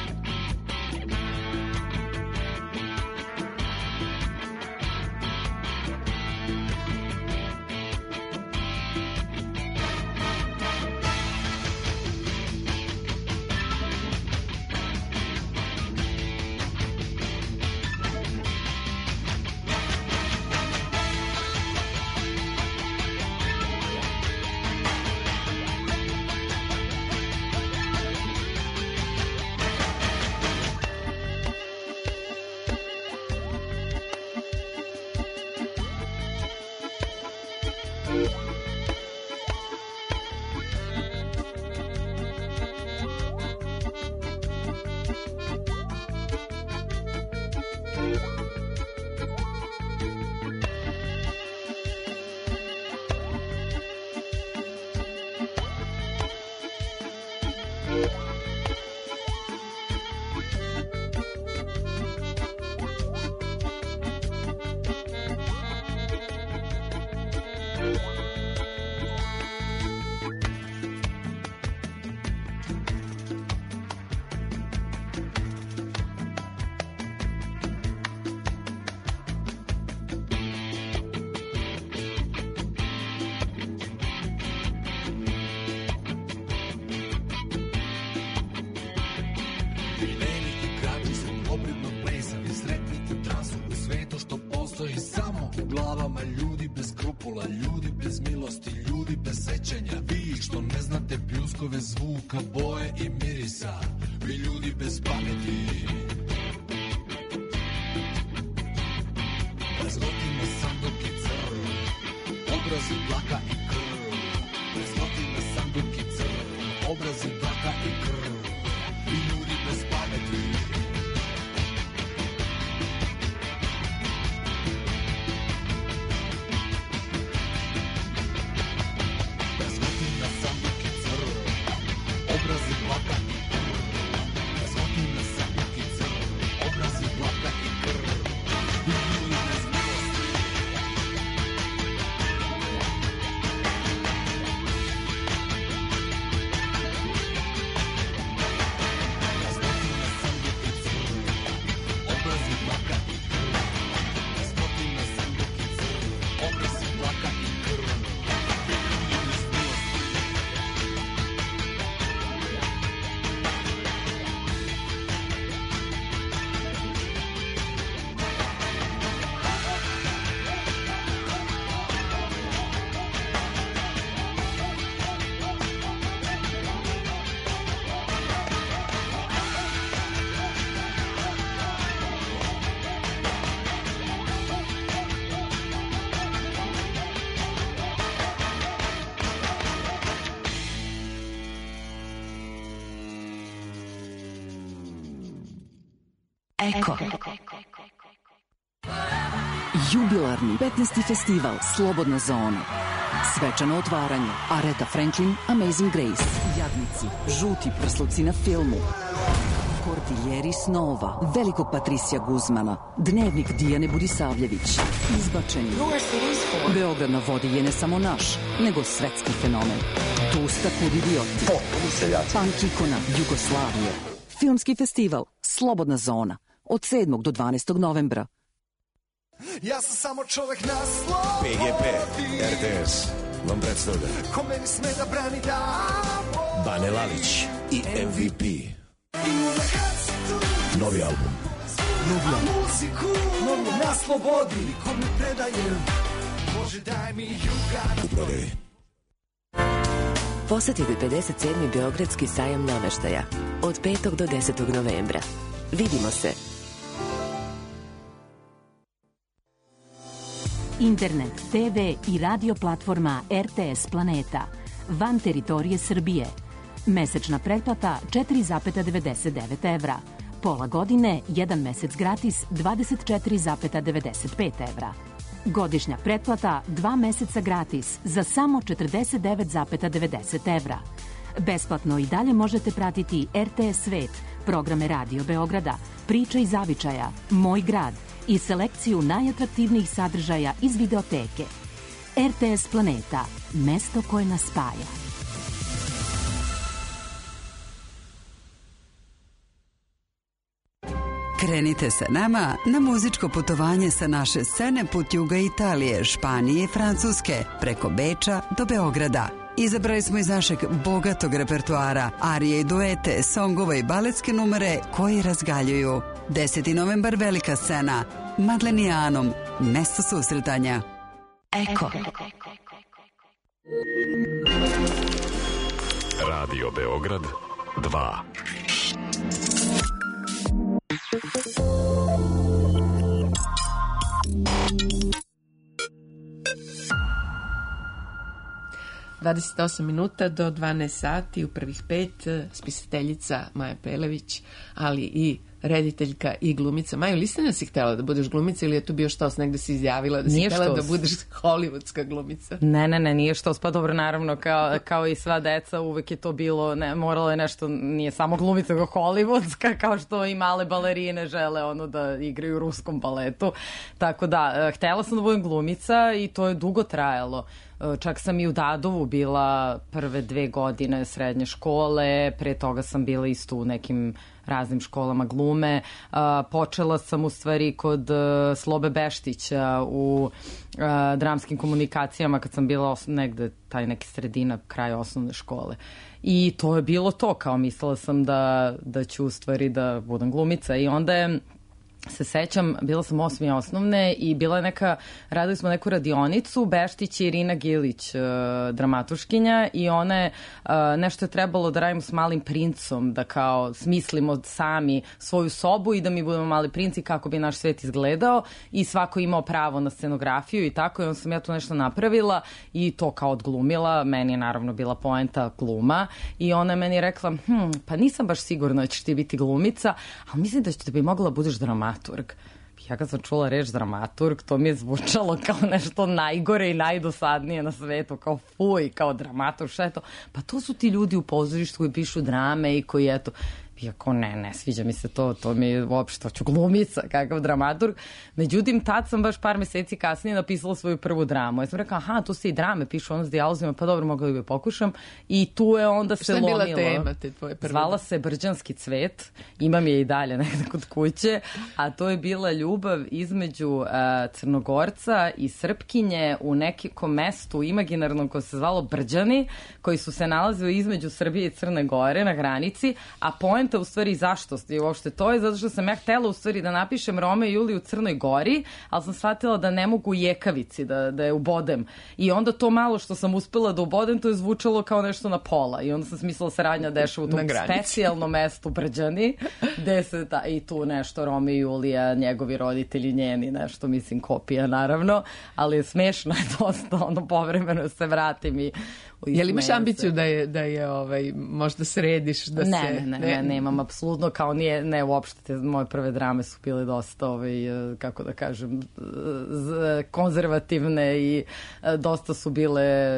Zvuka, boje i mirisa, vi ljudi bez pameti. Bez godine sanduk i crv, obrazi plaka i krv. Bez godine sanduk i crv, obrazi plaka i krv. Vi ljudi bez pameti. Eko. Jubilarni petnaesti festival Slobodna zona. Svečano otvaranje. Aretha Franklin, Amazing Grace. Jadnici, žuti prsluci na filmu. Kordiljeri snova, velikog Patrisija Guzmana, Dnevnik Dijane Budisavljević, Izbačeni. Beograd na vodi je ne samo naš, nego svetski fenomen. Tusta kod idioti. Punk ikona Jugoslavije. Filmski festival Slobodna zona od sedmog do dvanaestog novembra. Ja sam samo čovek na slobodi. P G P, R T S vam predstavlja Ko meni sme da brani da Bane Lalić i M V P. Novi album. Novi album. Muziku, novi na slobodi. Ko mi predaje, Bože daj mi juga. U prodaji. Posetite pedeset sedmi Beogradski sajam nameštaja od petog do desetog novembra. Vidimo se. Internet, te ve i radio platforma R T S Planeta. Van teritorije Srbije. Mesečna pretplata četiri zarez devedeset devet evra. Pola godine, jedan mesec gratis dvadeset četiri zarez devedeset pet evra. Godišnja pretplata dva meseca gratis za samo četrdeset devet zarez devedeset evra. Besplatno i dalje možete pratiti R T S Svet, programe Radio Beograda, Priče iz zavičaja, Moj grad i selekciju najatraktivnijih sadržaja iz videoteke. R T S Planeta, mesto koje nas spaja. Krenite sa nama na muzičko putovanje sa naše scene put juga Italije, Španije i Francuske, preko Beča do Beograda. Izabrali smo iz našeg bogatog repertoara arije i duete, songova i baletske numere koji razgaljuju. deseti novembar velika scena, Madlenijanom, mesto susretanja. Eko. Radio Beograd dva. dvadeset osam minuta do dvanaest sati, u prvih pet spisateljica Maja Pelević, ali i rediteljka i glumica. Majo, li ste nas si htjela da budeš glumica ili je tu bio štos, negde si izjavila da si nije htjela štos. da budeš hollywoodska glumica? Ne, ne, ne, nije štos, pa dobro, naravno, kao, kao i sva deca, uvek je to bilo, ne, moralo je nešto, nije samo glumica, nego hollywoodska, kao što i male balerine žele ono da igraju u ruskom baletu. Tako da, htjela sam da budem glumica i to je dugo trajalo. Čak sam i u Dadovu bila prve dve godine srednje škole, pre toga sam bila isto u nekim raznim školama glume. Uh, počela sam u stvari kod uh, Slobe Beštića u uh, dramskim komunikacijama kad sam bila os- negde taj neki sredina, kraj osnovne škole. I to je bilo to, kao mislila sam da, da ću u stvari da budem glumica i onda je se sećam, bila sam osmi osnovne i bila je neka, radili smo neku radionicu, Beštić i Irina Gilić, uh, dramatuškinja, i ona je, uh, nešto je trebalo da radimo s Malim princom, da kao smislimo sami svoju sobu i da mi budemo Mali princi kako bi naš svet izgledao i svako imao pravo na scenografiju i tako, i onda sam ja tu nešto napravila i to kao odglumila, meni je naravno bila poenta gluma i ona je meni rekla, hm, pa nisam baš sigurna da ćeš ti biti glumica, ali mislim da ćete bi mogla da budeš dramaturg. Ja kad sam čula reč dramaturg, to mi je zvučalo kao nešto najgore i najdosadnije na svetu, kao fuj, kao dramaturg, šta je to? Pa to su ti ljudi u pozorištu koji pišu drame i koji, eto, iako ne, ne sviđa mi se to, to mi je uopšte, hoću glumica, kakav dramaturg. Međutim, tad sam baš par meseci kasnije napisala svoju prvu dramu. Ja sam rekla, aha, tu se i drame pišu, ono s dijalozima, pa dobro, mogla bi pokušam. I tu je onda se lomilo. Šta je bila tema te tvoje prve? Zvala se Brđanski cvet, imam je i dalje nekada kod kuće, a to je bila ljubav između uh, Crnogorca i Srpkinje u nekom mestu imaginarnom koje se zvalo Brđani, koji su se nalazili između Srbije i Crne Gore na granici, a poenta u stvari zašto je uopšte to je zato što sam ja htela u stvari da napišem Romeo i Juliju u Crnoj Gori, ali sam shvatila da ne mogu u Jekavici, da, da je ubodem. I onda to malo što sam uspela da ubodem, to je zvučalo kao nešto na pola. I onda sam smislila se radnja dešava u tom specijalnom mestu Brđani, gde se ta, i tu nešto Romeo i Julija, njegovi roditelji, njeni, nešto, mislim, kopija naravno, ali smešno je dosta, ono povremeno se vratim i je li imaš ambiciju da je, da je ovaj, možda središ, da ne, se... Ne, ne, ne, nemam apsolutno, kao nije, ne uopšte, te moje prve drame su bile dosta, ovaj, kako da kažem, konzervativne i dosta su bile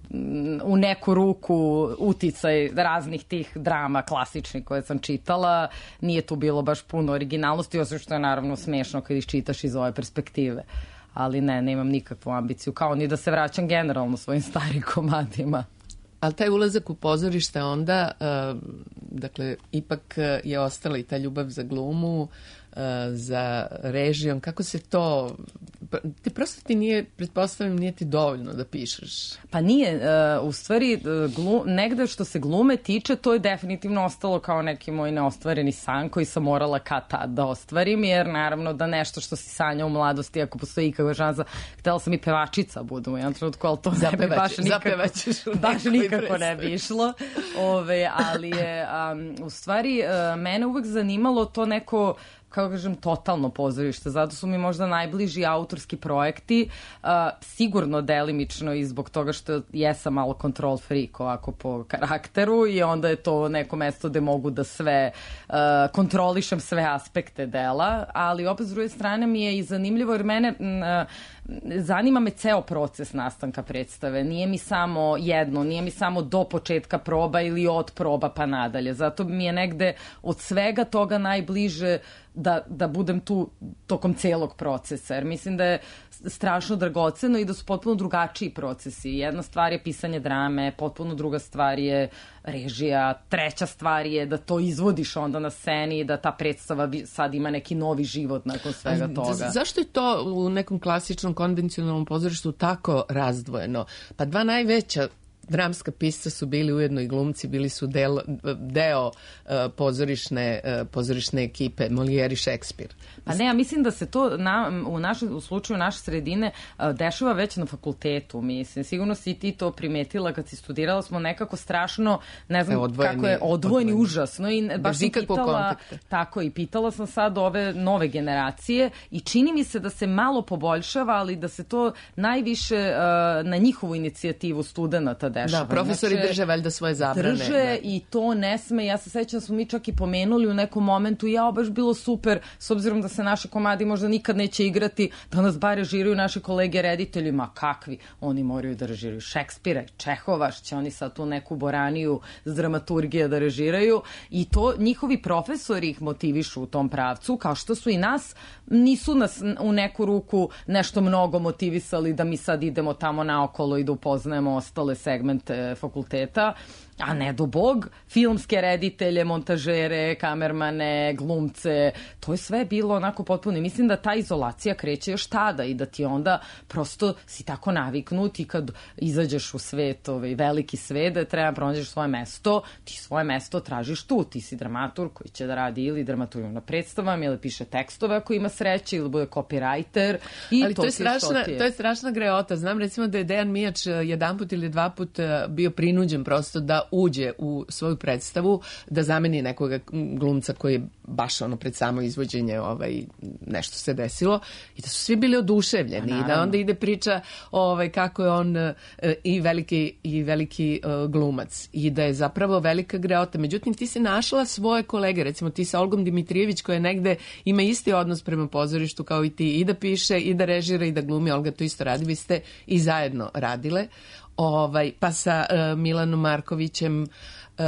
u neku ruku uticaj raznih tih drama klasičnih koje sam čitala. Nije tu bilo baš puno originalnosti, osim što je naravno smešno kad iščitaš iz ove perspektive. Ali ne, nemam nikakvu ambiciju, kao ni da se vraćam generalno svojim starim komadima. Ali taj ulazak u pozorište onda, uh, dakle, ipak je ostala i ta ljubav za glumu, uh, za režijom. Kako se to... Ti prosto ti nije, pretpostavljam, nije ti dovoljno da pišeš. Pa nije. Uh, u stvari, glu, negde što se glume tiče, to je definitivno ostalo kao neki moj neostvareni san koji sam morala kad tad da ostvarim, jer naravno da nešto što si sanjao u mladosti, ako postoji ikakva šansa, htela sam i pevačica budu u jednom trenutku, ali to ne bi baš nikako, baš nikako ne bi išlo. Ove, ali je, um, u stvari, uh, mene uvek zanimalo to neko, kako kažem, totalno pozorište. Zato su mi možda najbliži autorski projekti, uh, sigurno delimično i zbog toga što jesam malo control freak ovako po karakteru i onda je to neko mesto gde mogu da sve uh, kontrolišem sve aspekte dela, ali opet s druge strane mi je i zanimljivo jer mene uh, zanima me ceo proces nastanka predstave. Nije mi samo jedno, nije mi samo do početka proba ili od proba pa nadalje. Zato mi je negde od svega toga najbliže da, da budem tu tokom celog procesa. Jer mislim da je strašno dragoceno i da su potpuno drugačiji procesi. Jedna stvar je pisanje drame, potpuno druga stvar je režija, treća stvar je da to izvodiš onda na sceni i da ta predstava sad ima neki novi život nakon svega toga. Z- zašto je to u nekom klasičnom konvencionalnom pozorištu tako razdvojeno? Pa dva najveća dramska pisca su bili ujedno i glumci, bili su del, deo uh, pozorišne, uh, pozorišne ekipe, Molière i Šekspir. Pa ne, ja mislim da se to na, u, našem, u slučaju naše sredine uh, dešava već na fakultetu, mislim. Sigurno si ti to primetila kad si studirala, smo nekako strašno, ne znam odvojeni, kako je, odvojeni, odvojeni. Užasno. I baš sam pitala, tako, i pitala sam sad ove nove generacije i čini mi se da se malo poboljšava, ali da se to najviše uh, na njihovu inicijativu studenata dešava. Da, profesori znači, drže valjda svoje zabrane. Drže da. I to ne sme. Ja se sećam da smo mi čak i pomenuli u nekom momentu, ja baš bilo super, s obzirom da se naše komadi možda nikad neće igrati, da nas bare režiraju naše kolege reditelji. Ma kakvi? Oni moraju da režiraju Šekspira, Čehova, će oni sad tu neku boraniju s dramaturgije da režiraju i to njihovi profesori ih motivišu u tom pravcu, kao što su i nas, nisu nas u neku ruku nešto mnogo motivisali da mi sad idemo tamo naokolo i da upoznajemo ostale segmente fakulteta, a ne do bog, filmske reditelje, montažere, kamermane, glumce, to je sve bilo onako potpuno. I mislim da ta izolacija kreće još tada i da ti onda prosto si tako naviknut i kad izađeš u svet, ovaj, veliki svet, da treba pronađeš svoje mesto, ti svoje mesto tražiš tu, ti si dramaturg koji će da radi ili dramaturg na predstavama ili piše tekstove ako ima sreće ili bude copywriter i ali to, to je strašna, to je strašna greota. Znam recimo da je Dejan Mijač jedanput ili dva put bio prinuđen prosto da uđe u svoju predstavu, da zameni nekoga glumca koji je baš ono pred samo izvođenje ovaj, nešto se desilo i da su svi bili oduševljeni i da onda ide priča ovaj, kako je on uh, i veliki, i veliki uh, glumac i da je zapravo velika greota. Međutim, ti si našla svoje kolege, recimo ti sa Olgom Dimitrijević koja negde ima isti odnos prema pozorištu kao i ti, i da piše, i da režira, i da glumi. Olga to isto radi, vi ste i zajedno radile. Ovaj, pa sa uh, Milanom Markovićem, uh,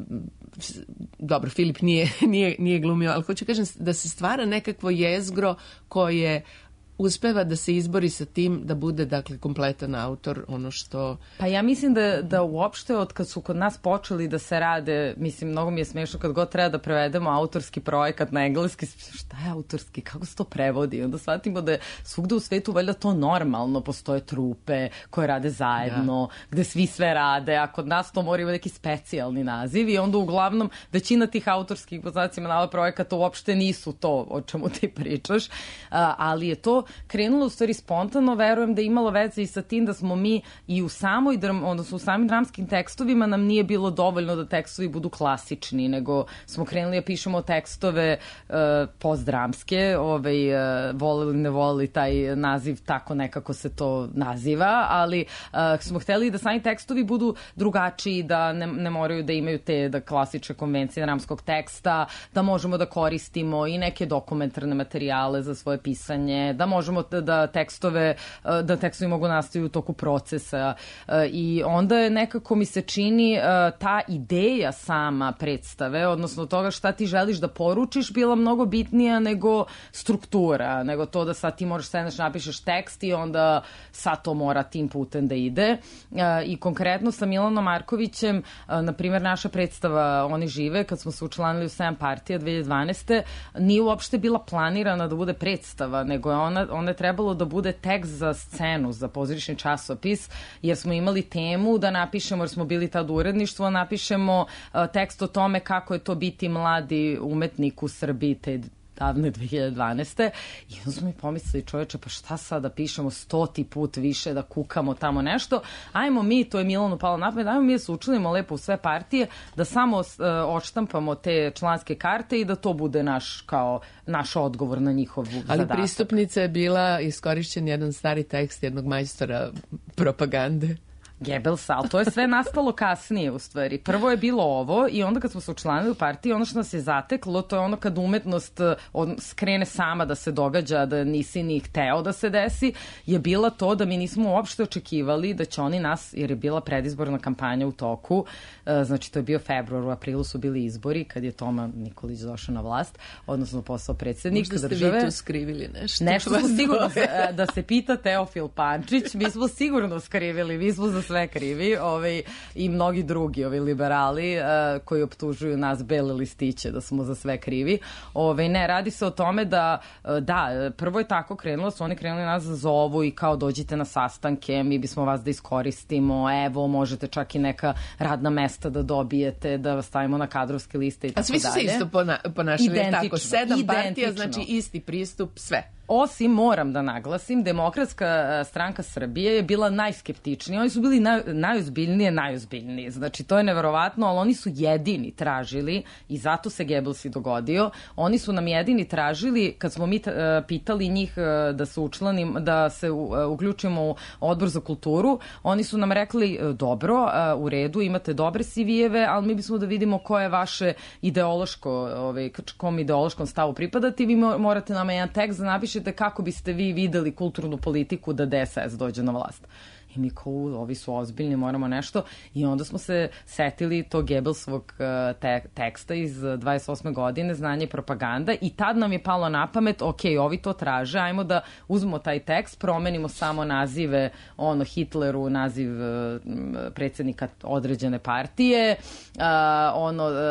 dobro, Filip nije, nije, nije glumio, ali hoću kažem da se stvara nekakvo jezgro koje uspeva da se izbori sa tim da bude, dakle, kompletan autor, ono što... Pa ja mislim da, da uopšte od kad su kod nas počeli da se rade, mislim, mnogo mi je smešno kad god treba da prevedemo autorski projekat na engleski, šta je autorski, kako se to prevodi? Onda shvatimo da je svugde u svetu valjda to normalno, postoje trupe koje rade zajedno, da. Gde svi sve rade, a kod nas to mora ima neki specijalni naziv i onda uglavnom većina tih autorskih poznacima na projekata uopšte nisu to o čemu ti pričaš, ali je to krenulo u stvari spontano, verujem da je imalo veze i sa tim da smo mi i u samoj, odnosno u samim dramskim tekstovima nam nije bilo dovoljno da tekstovi budu klasični, nego smo krenuli da pišemo tekstove uh, postdramske, ovaj, uh, volili ne volili taj naziv, tako nekako se to naziva, ali uh, smo hteli da sami tekstovi budu drugačiji, da ne, ne moraju da imaju te da klasične konvencije dramskog teksta, da možemo da koristimo i neke dokumentarne materijale za svoje pisanje, da možemo da, da tekstove, da tekstovi mogu nastaju u toku procesa i onda je nekako mi se čini ta ideja sama predstave, odnosno toga šta ti želiš da poručiš, bila mnogo bitnija nego struktura, nego to da sad ti moraš sedneš, napišeš tekst i onda sad to mora tim putem da ide. I konkretno sa Milanom Markovićem, na primjer naša predstava Oni žive, kad smo se učlanili u sedam partija dve hiljade dvanaeste. nije uopšte bila planirana da bude predstava, nego je ona, ona je trebalo da bude tekst za scenu, za pozorišni časopis, jer smo imali temu da napišemo, jer smo bili tad u uredništvu, napišemo uh, tekst o tome kako je to biti mladi umetnik u Srbiji te davne dve hiljade dvanaeste. I onda smo mi pomislili, čoveče, pa šta sad da pišemo stoti put više, da kukamo tamo nešto, ajmo mi, to je Milanu palo na pamet, ajmo mi da se učinimo lepo u sve partije, da samo uh, odštampamo te članske karte i da to bude naš, kao, naš odgovor na njihov Ali zadatak. Ali pristupnica je bila iskorišćen jedan stari tekst jednog majstora propagande. Goebbelsa, ali to je sve nastalo kasnije u stvari. Prvo je bilo ovo i onda kad smo se učlanili u partiji, ono što nas je zateklo, to je ono kad umetnost on, skrene sama da se događa, da nisi ni hteo da se desi, je bila to da mi nismo uopšte očekivali da će oni nas, jer je bila predizborna kampanja u toku, znači to je bio februar, u aprilu su bili izbori, kad je Toma Nikolić došao na vlast, odnosno postao predsjednik države. Možda ste vi tu skrivili nešto. Nešto smo sigurno, da se pita Teofil Pančić, mi smo sigurno skrivili, mi smo za sve krivi, ovaj, i mnogi drugi ovi liberali uh, koji optužuju nas bele listiće da smo za sve krivi. Ovaj, ne, radi se o tome da, uh, da, prvo je tako krenulo, su oni krenuli nas za zovu i kao dođite na sastanke, mi bismo vas da iskoristimo, evo, možete čak i neka radna mesta da dobijete, da vas stavimo na kadrovske liste i tako dalje. A svi su se isto pona, ponašali, tako, sedam identično. Partija, znači isti pristup, sve. Osim, moram da naglasim, Demokratska stranka Srbije je bila najskeptičnija. Oni su bili naj, najozbiljnije, najozbiljniji. Znači, to je neverovatno, ali oni su jedini tražili, i zato se Goebbels i dogodio, oni su nam jedini tražili, kad smo mi uh, pitali njih uh, da se učlanim, da se uh, uključimo u odbor za kulturu, oni su nam rekli, uh, dobro, uh, u redu, imate dobre C V-eve, ali mi bismo da vidimo ko je vaše ideološko, ovaj, kom ideološkom stavu pripadati, vi morate nama jedan tekst da napišete kako biste vi videli kulturnu politiku da D S S dođe na vlast. I mi kao, ovi su ozbiljni, moramo nešto. I onda smo se setili tog Goebbelsovog te, teksta iz dvadeset osme godine, Znanje i propaganda, i tad nam je palo na pamet, ok, ovi to traže, ajmo da uzmemo taj tekst, promenimo samo nazive, ono, Hitleru, naziv uh, predsjednika određene partije, uh, ono, uh,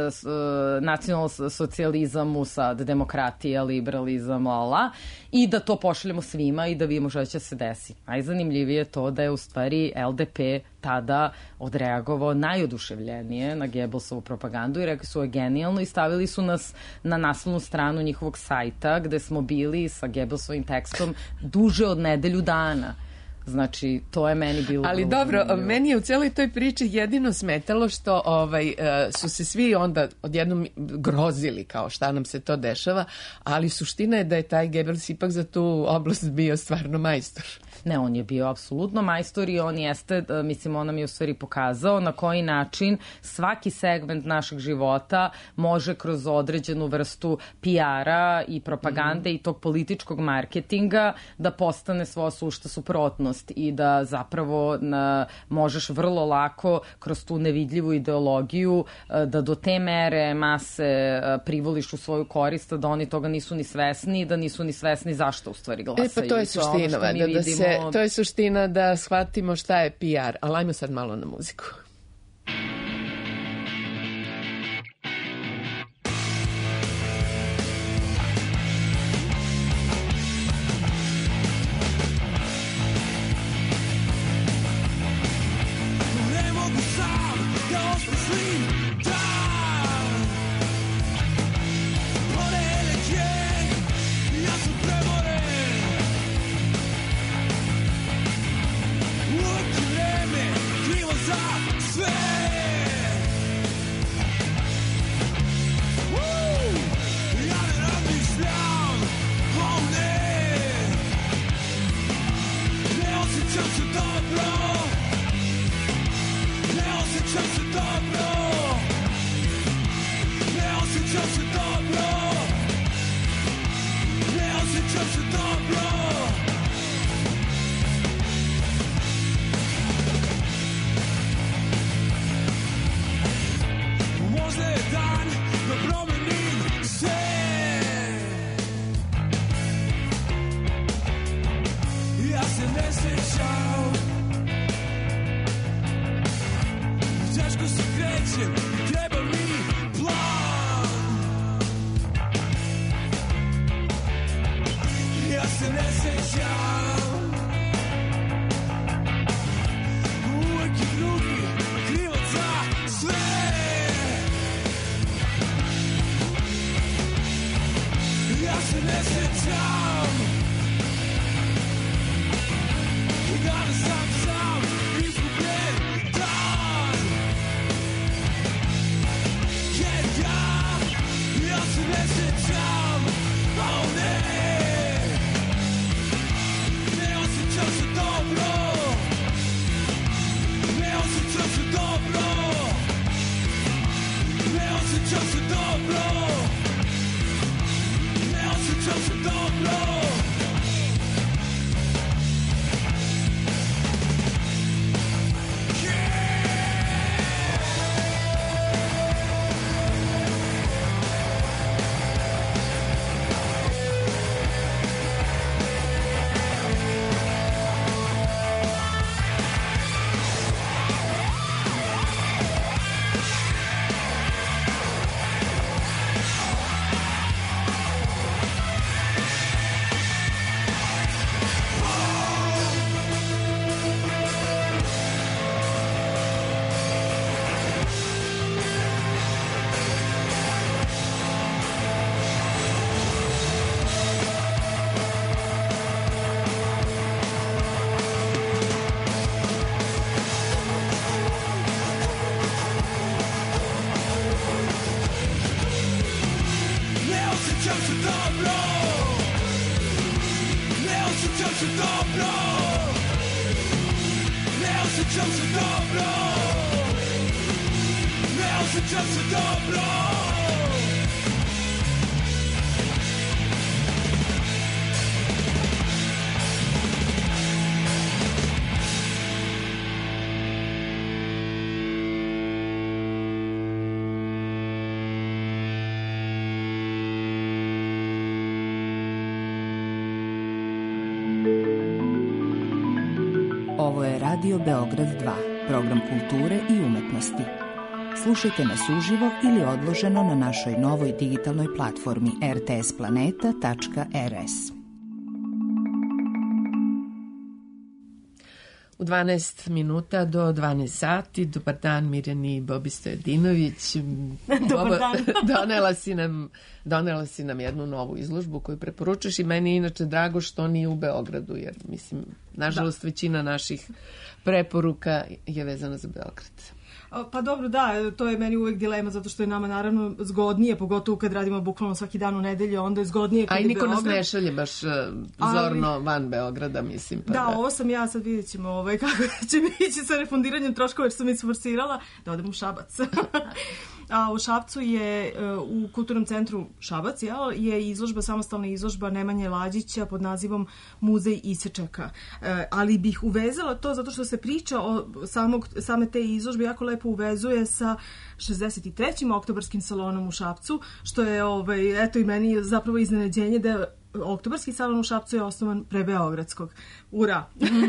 uh, nacional socijalizam, sad demokratija, liberalizam, la, la, i da to pošaljemo svima i da vidimo što će se desi. Najzanimljivije je to da je u stvari L D P tada odreagovao najoduševljenije na Goebbelsovu propagandu i rekli su je genijalno i stavili su nas na naslovnu stranu njihovog sajta gde smo bili sa Goebbelsovim tekstom duže od nedelju dana. Znači, to je meni bilo... Ali dobro, zanimljivo. Meni je u cijeloj toj priči jedino smetalo što ovaj, uh, su se svi onda odjednom grozili kao šta nam se to dešava, ali suština je da je taj Goebbels ipak za tu oblast bio stvarno majstor. Ne, on je bio apsolutno majstor i on jeste, mislim, on nam je u stvari pokazao na koji način svaki segment našeg života može kroz određenu vrstu P R-a i propagande mm. i tog političkog marketinga da postane svoja sušta suprotnost i da zapravo na, možeš vrlo lako kroz tu nevidljivu ideologiju da do te mere mase privoliš u svoju korist, da oni toga nisu ni svesni, da nisu ni svesni zašto u stvari glasaju. E pa to je suština, da, da, da se, to je suština da shvatimo šta je P R, ali ajmo sad malo na muziku. Ja sam preboren osjećam. Uvek je drugi krivac za sve. Ja se ne sjećam. I danas sam sam izgubljen dan. Jer ja, ja se ne sjećam. Oh ne, ne osjećam se dobro. Ne osjećam se dobro. Ne osjećam se dobro. Ne osjećam se dobro. Ovo je Radio Beograd dva, program kulture i umetnosti. Slušajte nas uživo ili odloženo na našoj novoj digitalnoj platformi r t s planeta tačka r s. U dvanaest minuta do dvanaest sati. Dobar dan, Mirjani Bobi Stojadinović. Dobar dan. donela, si nam, donela si nam jednu novu izložbu koju preporučuješ i meni je inače drago što nije u Beogradu, jer mislim, nažalost, da. Većina naših preporuka je vezana za Beograd. Pa dobro, da, to je meni uvek dilema, zato što je nama naravno zgodnije, pogotovo kad radimo bukvalno svaki dan u nedelju, onda je zgodnije kad je Beograd. A i niko nas ne šalje baš zorno ali, van Beograda, mislim. Pa da, da, ovo sam ja, sad vidjet ćemo ovaj, kako će mi ići sa refundiranjem troškova, jer sam isforsirala da odem u Šabac. A u Šapcu je, u Kulturnom centru Šabac, jel, je izložba, samostalna izložba Nemanje Lađića pod nazivom Muzej isečaka. E, ali bih uvezala to zato što se priča o samog, same te izložbe jako lepo uvezuje sa šezdeset trećim oktobarskim salonom u Šapcu, što je, ovaj, eto i meni zapravo iznenađenje da je Oktobarski salon u Šapcu je osnovan pre Beogradskog. Ura!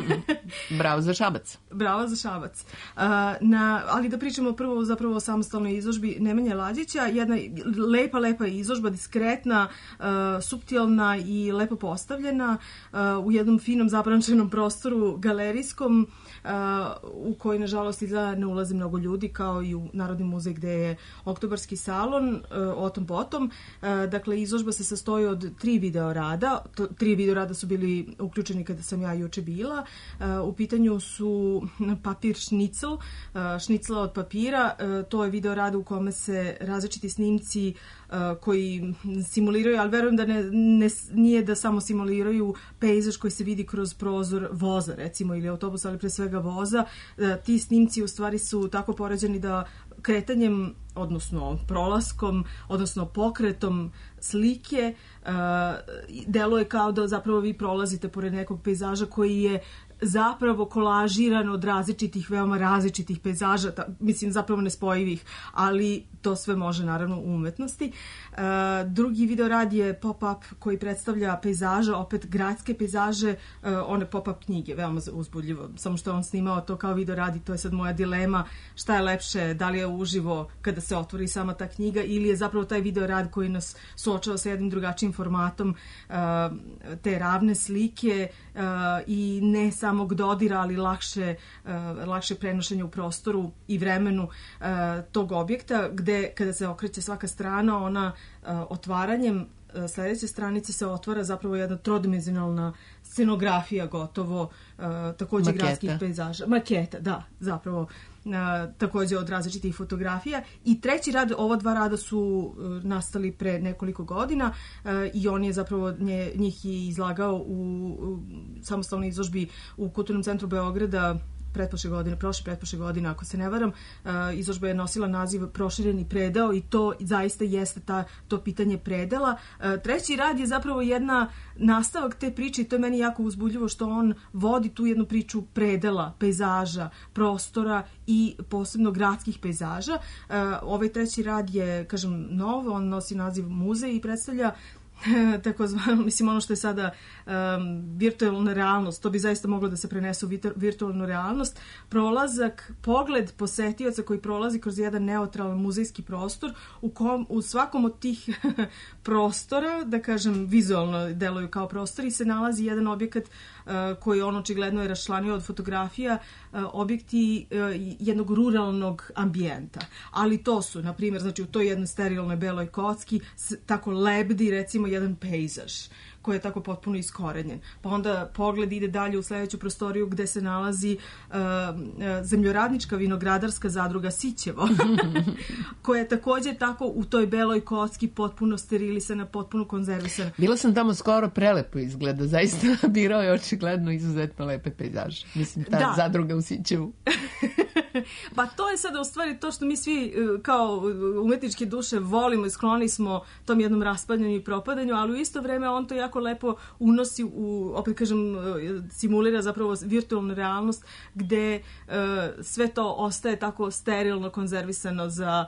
Bravo za Šabac. Bravo za Šabac. Uh, na, ali da pričamo prvo zapravo o samostalnoj izložbi Nemanje Lađića. Jedna lepa, lepa izložba, diskretna, uh, suptilna i lepo postavljena uh, u jednom finom zabrančenom prostoru galerijskom uh, u koji, nažalost, izgleda ne ulazi mnogo ljudi, kao i u Narodni muzej gde je Oktobarski salon, uh, o tom potom. Uh, dakle, izložba se sastoji od tri video rada. To, tri video rada su bili uključeni kada sam ja juče bila. Uh, u pitanju su papir šnicl, uh, šnicla od papira. Uh, to je video rad u kome se različiti snimci uh, koji simuliraju, ali verujem da ne, ne, nije da samo simuliraju pejzaž koji se vidi kroz prozor voza, recimo, ili autobusa, ali pre svega voza. Uh, ti snimci u stvari su tako poređeni da kretanjem, odnosno prolaskom, odnosno pokretom slike, uh, deluje kao da zapravo vi prolazite pored nekog pejzaža koji je zapravo kolažiran od različitih, veoma različitih pejzaža, ta, mislim zapravo nespojivih, ali to sve može naravno u umetnosti. Uh, drugi video rad je pop-up koji predstavlja pejzaže, opet gradske pejzaže, uh, one pop-up knjige, veoma uzbudljivo, samo što je on snimao to kao video rad i to je sad moja dilema, šta je lepše, da li je uživo kada se otvori sama ta knjiga, ili je zapravo taj video rad koji nas suočava sa jednim drugačijim formatom te ravne slike i ne samog dodira, ali lakše, lakše prenošenje u prostoru i vremenu tog objekta, gde kada se okreće svaka strana, ona otvaranjem sledeće stranice se otvara zapravo jedna trodimenzionalna scenografija gotovo, uh, takođe Maketa. Gradskih pejzaža. Maketa, da, zapravo uh, takođe od različitih fotografija. I treći rad, ova dva rada su uh, nastali pre nekoliko godina uh, i on je zapravo nje, njih je izlagao u, u samostalnoj izložbi u Kulturnom centru Beograda pretprošle godine, prošle pretprošle godine, ako se ne varam, uh, izložba je nosila naziv Prošireni predeo i to zaista jeste ta, to pitanje predela. Uh, treći rad je zapravo jedna nastavak te priče i to je meni jako uzbudljivo što on vodi tu jednu priču predela, pejzaža, prostora i posebno gradskih pejzaža. Uh, ovaj treći rad je, kažem, nov, on nosi naziv Muzej i predstavlja tako zvano, mislim ono što je sada um, virtualna realnost, to bi zaista moglo da se prenese u virtualnu realnost, prolazak, pogled posetioca koji prolazi kroz jedan neutralan muzejski prostor u, kom, u svakom od tih prostora, da kažem vizualno deluju kao prostori, se nalazi jedan objekat uh, koji on očigledno je raščlanio od fotografija, uh, objekti uh, jednog ruralnog ambijenta. Ali to su, na primjer, znači u toj jednoj sterilnoj beloj kocki s, tako lebdi recimo jedan pejzaž koji je tako potpuno iskorenjen. Pa onda pogled ide dalje u sledeću prostoriju gde se nalazi uh, zemljoradnička vinogradarska zadruga Sićevo, koja je takođe tako u toj beloj kocki potpuno sterilisana, potpuno konzervisana. Bila sam tamo skoro, prelepo izgleda, zaista birao je očigledno izuzetno lepe pejzaže. Mislim, ta da. zadruga u Sićevu. Pa to je sada u stvari to što mi svi kao umetničke duše volimo i skloni smo tom jednom raspadanju i propadanju, ali u isto vreme on to jako lepo unosi u, opet kažem, simulira zapravo virtualnu realnost gde uh, sve to ostaje tako sterilno konzervisano za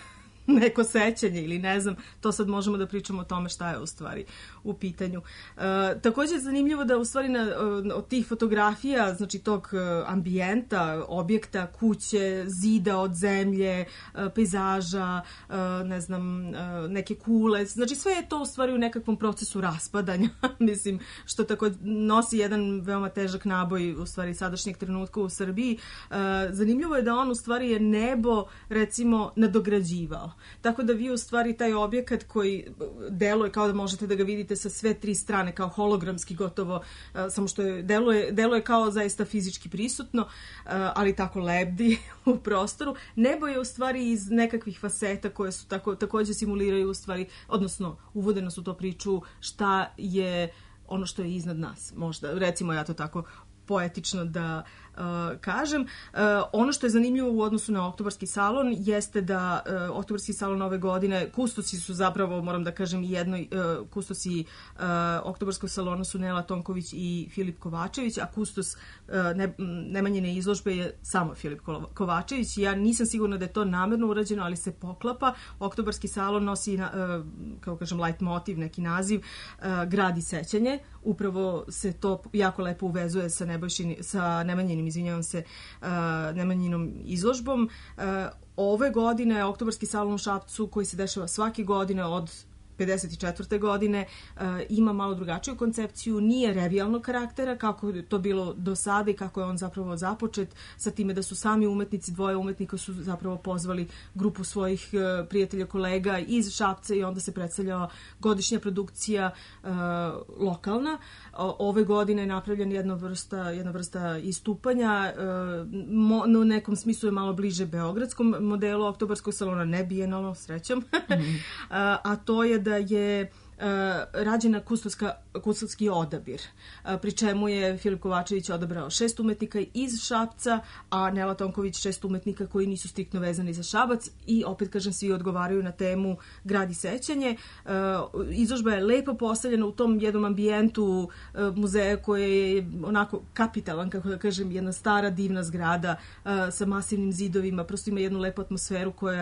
neko sećanje ili ne znam, to sad možemo da pričamo o tome šta je u stvari u pitanju. E, takođe je zanimljivo da u stvari na, od tih fotografija, znači tog ambijenta, objekta, kuće, zida od zemlje, pejzaža, ne znam, neke kule, znači sve je to u stvari u nekakvom procesu raspadanja, mislim, što tako nosi jedan veoma težak naboj u stvari sadašnjeg trenutka u Srbiji. E, zanimljivo je da on u stvari je nebo, recimo, nadograđivao. Tako da vi u stvari taj objekat koji deluje kao da možete da ga vidite sa sve tri strane, kao hologramski gotovo, uh, samo što je, deluje, deluje kao zaista fizički prisutno, uh, ali tako lebdi u prostoru. Nebo je u stvari iz nekakvih faseta koje su tako, takođe simuliraju u stvari, odnosno uvode nas u to priču šta je ono što je iznad nas, možda, recimo ja to tako poetično da uh, kažem. Uh, ono što je zanimljivo u odnosu na Oktobarski salon jeste da uh, Oktobarski salon ove godine, kustosi su zapravo, moram da kažem, jednoj uh, kustosi uh, Oktobarskog salona su Nela Tonković i Filip Kovačević, a kustos uh, ne, Nemanjine izložbe je samo Filip Kovačević. Ja nisam sigurna da je to namerno urađeno, ali se poklapa. Oktobarski salon nosi, uh, kao kažem, light motiv, neki naziv, uh, Grad i sećanje. Upravo se to jako lepo uvezuje sa Nebojšini, sa Nemanjinim, izvinjavam se, uh, Nemanjinom izložbom. Uh, ove godine Oktobarski salon u Šapcu, koji se dešava svake godine od pedeset četvrte godine, uh, ima malo drugačiju koncepciju, nije revijalnog karaktera kako je to bilo do sada i kako je on zapravo započet, sa time da su sami umetnici, dvoje umetnika su zapravo pozvali grupu svojih uh, prijatelja, kolega iz Šapca i onda se predstavljala godišnja produkcija uh, lokalna. O, ove godine je napravljena jedna vrsta, jedna vrsta istupanja, uh, mo, no, u nekom smislu je malo bliže beogradskom modelu Oktobarskog salona, ne bijenalno, srećom, mm-hmm. uh, a to je da je uh, rađena kustoska, kustosski odabir, uh, pri čemu je Filip Kovačević odabrao šest umetnika iz Šapca, a Nela Tonković šest umetnika koji nisu striktno vezani za Šabac i opet kažem svi odgovaraju na temu Grad i sećanje. Uh, izložba je lepo postavljena u tom jednom ambijentu uh, muzeja koji je onako kapitalan, kako da kažem, jedna stara divna zgrada uh, sa masivnim zidovima, prosto ima jednu lepu atmosferu koja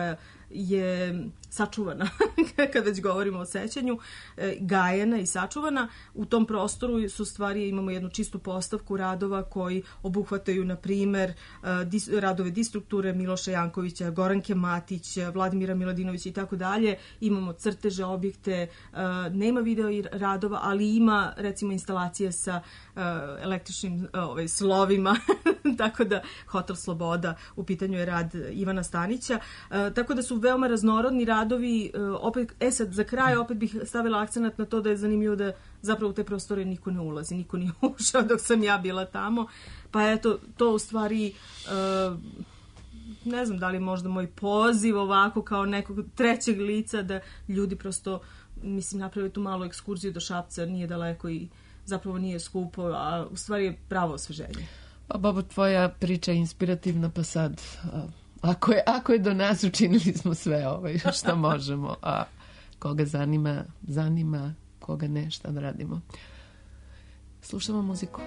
je sačuvana, kad već govorimo o sećanju, gajena i sačuvana. U tom prostoru su stvari, imamo jednu čistu postavku radova koji obuhvataju, na primer, radove Distrukture Miloša Jankovića, Goranke Matić, Vladimira Miladinovića i tako dalje. Imamo crteže, objekte, nema video i radova, ali ima, recimo, instalacije sa električnim ovaj, slovima, tako da Hotel Sloboda, u pitanju je rad Ivana Stanića, tako da su veoma raznorodni radovi. Opet, e sad, za kraj opet bih stavila akcenat na to da je zanimljivo da zapravo u te prostore niko ne ulazi, niko nije ušao dok sam ja bila tamo, pa eto, to u stvari ne znam da li možda moj poziv ovako kao nekog trećeg lica da ljudi prosto, mislim, naprave tu malu ekskurziju do Šapca, nije daleko i zapravo nije skupo, a u stvari je pravo osveženje. Pa Babo, tvoja priča je inspirativna, pa sad, ako je, ako je do nas, učinili smo sve ovaj, što možemo, a koga zanima, zanima, koga ne, šta da radimo. Slušamo muziku.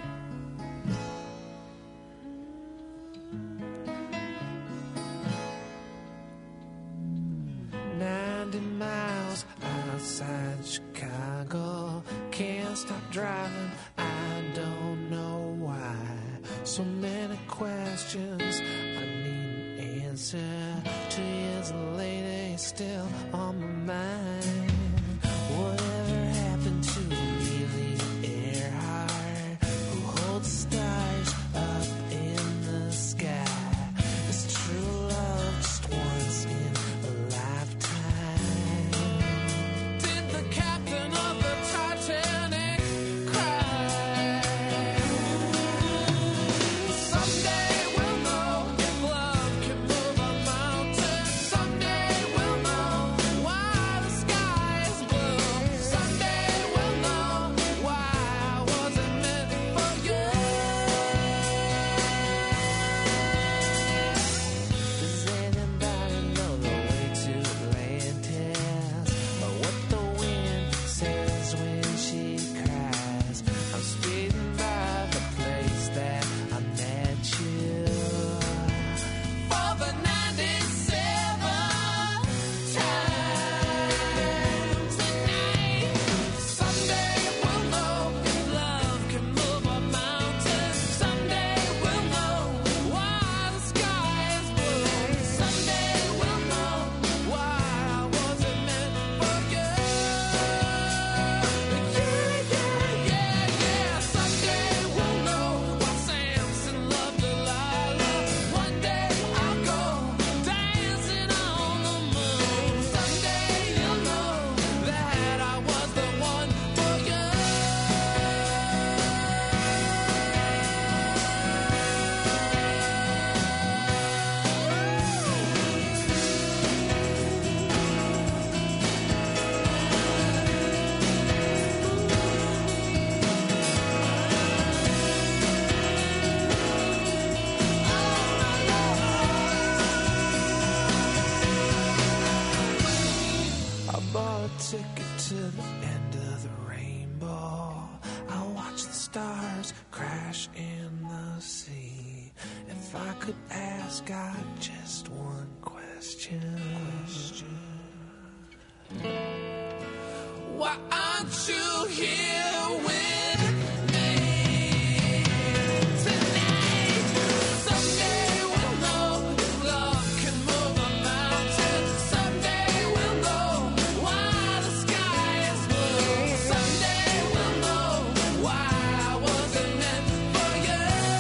ninety miles outside Chicago, can't stop driving, I don't know why. So many questions, I need an answer. Two years later, still on my mind. Whatever happened to Amelia Earhart, who holds stars up in the sky? Is true love just once in a lifetime? Did the captain of the Titanic cry? Someday we'll know if love can move a mountain. Someday we'll know why the sky is blue. Someday we'll know why I wasn't meant for you. Does anybody know the way to Atlantis? Or what the wind says when she cries? I'm speeding by the place that I met you. For the ninety-seventh time tonight. Someday we'll know if love can move a mountain. Someday we'll know why the sky is blue. Someday we'll know why I wasn't meant for you. Yeah, yeah, yeah, yeah. Someday we'll know why Samson loved Delilah. One day I'll go dancing on the moon. Someday you'll know that I was the one for you. I bought a ticket to the end of the rainbow. I watched the stars crash in the sea. If I could ask God just one question, why aren't you here with me tonight? Someday we'll know if love can move a mountain. Someday we'll know why the sky is blue. Someday we'll know why I wasn't meant for you.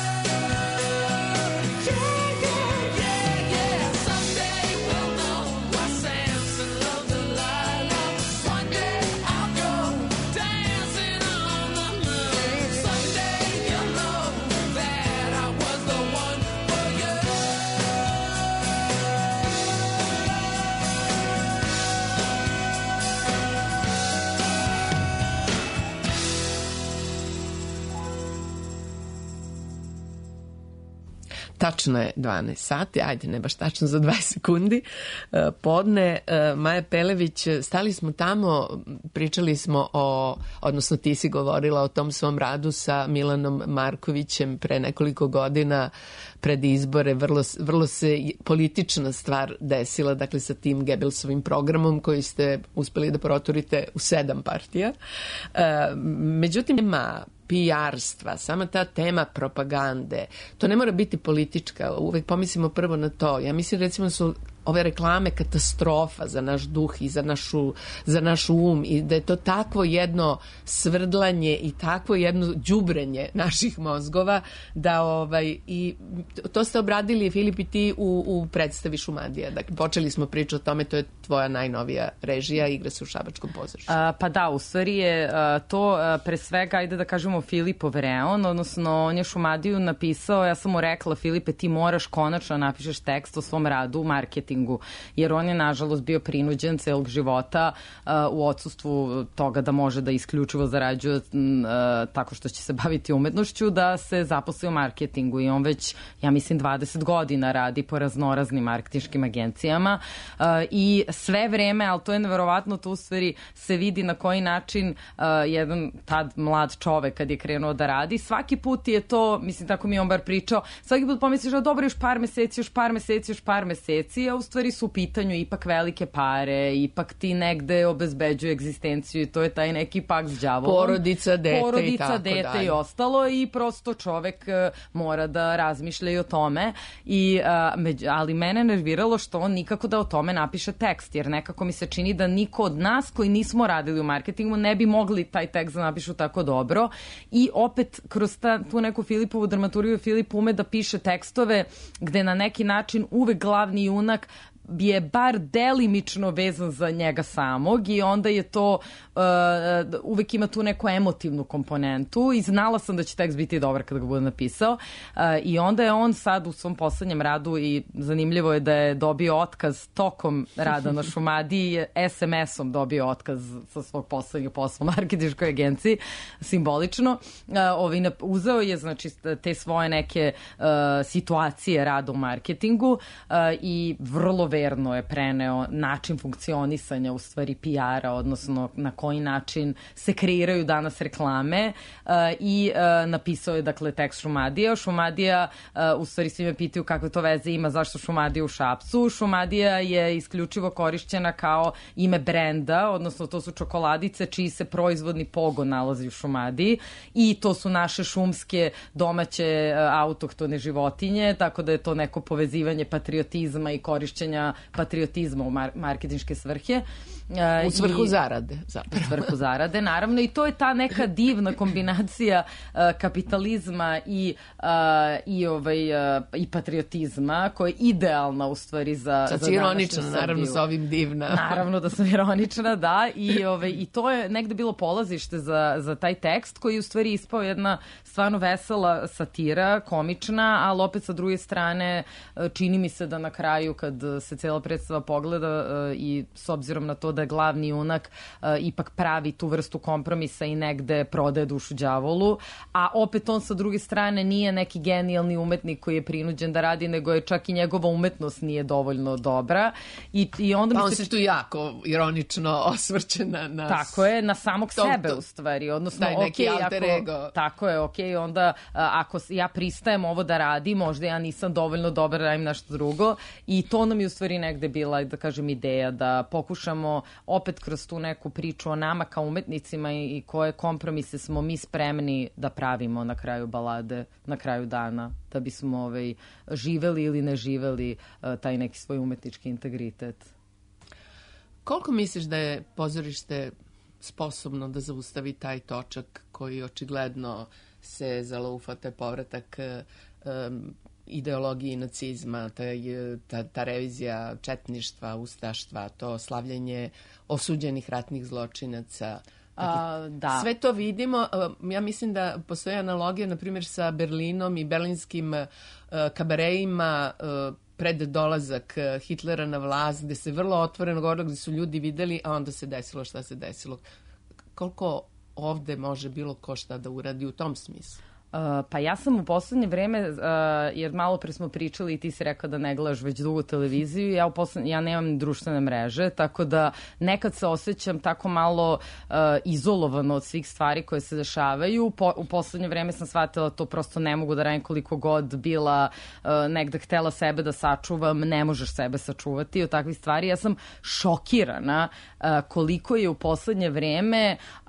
Yeah, yeah, yeah, yeah. Someday we'll know why Samson loved Delilah. One day I'll go dancing Tačno je dvanaest sati, ajde ne baš tačno za dvadeset sekundi, e, podne. e, Maja Pelević, stali smo tamo, pričali smo o, odnosno ti si govorila o tom svom radu sa Milanom Markovićem pre nekoliko godina pred izbore. Vrlo, vrlo se politična stvar desila, dakle sa tim Gebelsovim programom koji ste uspeli da proturite u sedam partija. E, međutim, nema P R-stva, sama ta tema propagande, to ne mora biti politička, uvek pomislimo prvo na to. Ja mislim recimo su ove reklame katastrofa za naš duh i za našu, za naš um i da je to takvo jedno svrdlanje i takvo jedno đubrenje naših mozgova da ovaj, i to ste obradili Filip i ti u, u predstavi Šumadija. Dakle, počeli smo priču o tome, to je tvoja najnovija režija, igra se u Šabačkom pozorištu. A, pa da, u stvari je a, to a, pre svega, ajde da kažemo Filipov reon, odnosno on je Šumadiju napisao, ja sam mu rekla, Filipe, ti moraš konačno napišeš tekst o svom radu u marketingu, jer on je nažalost bio prinuđen celog života uh, u odsustvu toga da može da isključivo zarađuje uh, tako što će se baviti umetnošću, da se zaposli u marketingu i on već, ja mislim, dvadeset godina radi po raznoraznim marketinškim agencijama uh, i sve vreme, ali to je neverovatno, to u stvari se vidi na koji način uh, jedan tad mlad čovek kad je krenuo da radi, svaki put je to, mislim, tako mi je on bar pričao, svaki put pomisliš da dobro, još par meseci, još par meseci, još par meseci, a u stvari su u pitanju ipak velike pare, ipak ti negde obezbeđuje egzistenciju i to je taj neki pakt s đavolom. Porodica, dete Porodica, i tako dete dalje. i ostalo i prosto čovek uh, mora da razmišlja i o tome. I, uh, među, ali mene nerviralo što on nikako da o tome napiše tekst, jer nekako mi se čini da niko od nas koji nismo radili u marketingu ne bi mogli taj tekst da napišu tako dobro. I opet kroz ta, tu neku Filipovu dramaturgiju Filip ume da piše tekstove gde na neki način uvek glavni junak je bar delimično vezan za njega samog i onda je to uh, uvek ima tu neku emotivnu komponentu i znala sam da će tekst biti dobar kada ga bude napisao uh, i onda je on sad u svom poslednjem radu i zanimljivo je da je dobio otkaz tokom rada na Šumadiji, es em esom dobio otkaz sa svog poslednjeg posla u marketinškoj agenciji, simbolično. Uh, ovaj, uzeo je znači te svoje neke uh, situacije rada u marketingu uh, i vrlo verno je preneo način funkcionisanja u stvari P R-a, odnosno na koji način se kreiraju danas reklame uh, i uh, napisao je dakle tekst Šumadija. Šumadija, uh, u stvari svi me pitaju kakve to veze ima, zašto Šumadija u Šapcu. Šumadija je isključivo korišćena kao ime brenda, odnosno to su čokoladice čiji se proizvodni pogon nalazi u Šumadiji i to su naše šumske domaće uh, autohtone životinje, tako da je to neko povezivanje patriotizma i korišćenja patriotizma u mar marketinške svrhe. U svrhu I, zarade. Zapravo. U svrhu zarade, naravno. I to je ta neka divna kombinacija uh, kapitalizma i, uh, i, ovaj, uh, i patriotizma koja je idealna u stvari za, Sad za si ironična, današnju naravno, Srbiju. sa ovim divna. Naravno da sam ironična, da. I, ovaj, i to je negde bilo polazište za, za taj tekst koji je u stvari ispao jedna stvarno vesela satira, komična, ali opet sa druge strane čini mi se da na kraju kad se cijela predstava pogleda uh, i s obzirom na to da je glavni junak uh, ipak pravi tu vrstu kompromisa i negde prodaje dušu đavolu, a opet on sa druge strane nije neki genijalni umetnik koji je prinuđen da radi, nego je čak i njegova umetnost nije dovoljno dobra. I, i onda pa mi on se se tu jako ironično osvrće na nas. Tako je, na samog to, sebe to, u stvari. Odnosno, taj neki okay, alter ako, ego. Tako je, ok, onda ako ja pristajem ovo da radi, možda ja nisam dovoljno dobar, radim nešto drugo i to nam je u stvari negde bila, da kažem, ideja da pokušamo opet kroz tu neku priču o nama kao umetnicima i, i koje kompromise smo mi spremni da pravimo na kraju balade, na kraju dana, da bismo ovaj, živeli ili ne živeli uh, taj neki svoj umetnički integritet. Koliko misliš da je pozorište sposobno da zaustavi taj točak koji očigledno se zalaufa, taj povratak um, ideologiji nacizma, taj, ta, ta revizija četništva, ustaštva, to slavljenje osuđenih ratnih zločinaca. Dakle, A, da. Sve to vidimo. Ja mislim da postoji analogija, na primjer, sa Berlinom i berlinskim uh, kabareima uh, pred dolazak Hitlera na vlast, gde se vrlo otvoreno govorilo, gde su ljudi videli, a onda se desilo šta se desilo. Koliko ovde može bilo ko šta da uradi u tom smislu? Uh, pa ja sam u poslednje vreme, uh, jer malo pre smo pričali i ti si rekao da ne gledaš već dugo televiziju, ja, u poslednje, ja nemam društvene mreže, tako da nekad se osjećam tako malo uh, izolovano od svih stvari koje se dešavaju. Po, u poslednje vreme sam shvatila to prosto ne mogu da radim koliko god bila uh, negde htela sebe da sačuvam, ne možeš sebe sačuvati od takvih stvari. Ja sam šokirana uh, koliko je u poslednje vreme uh,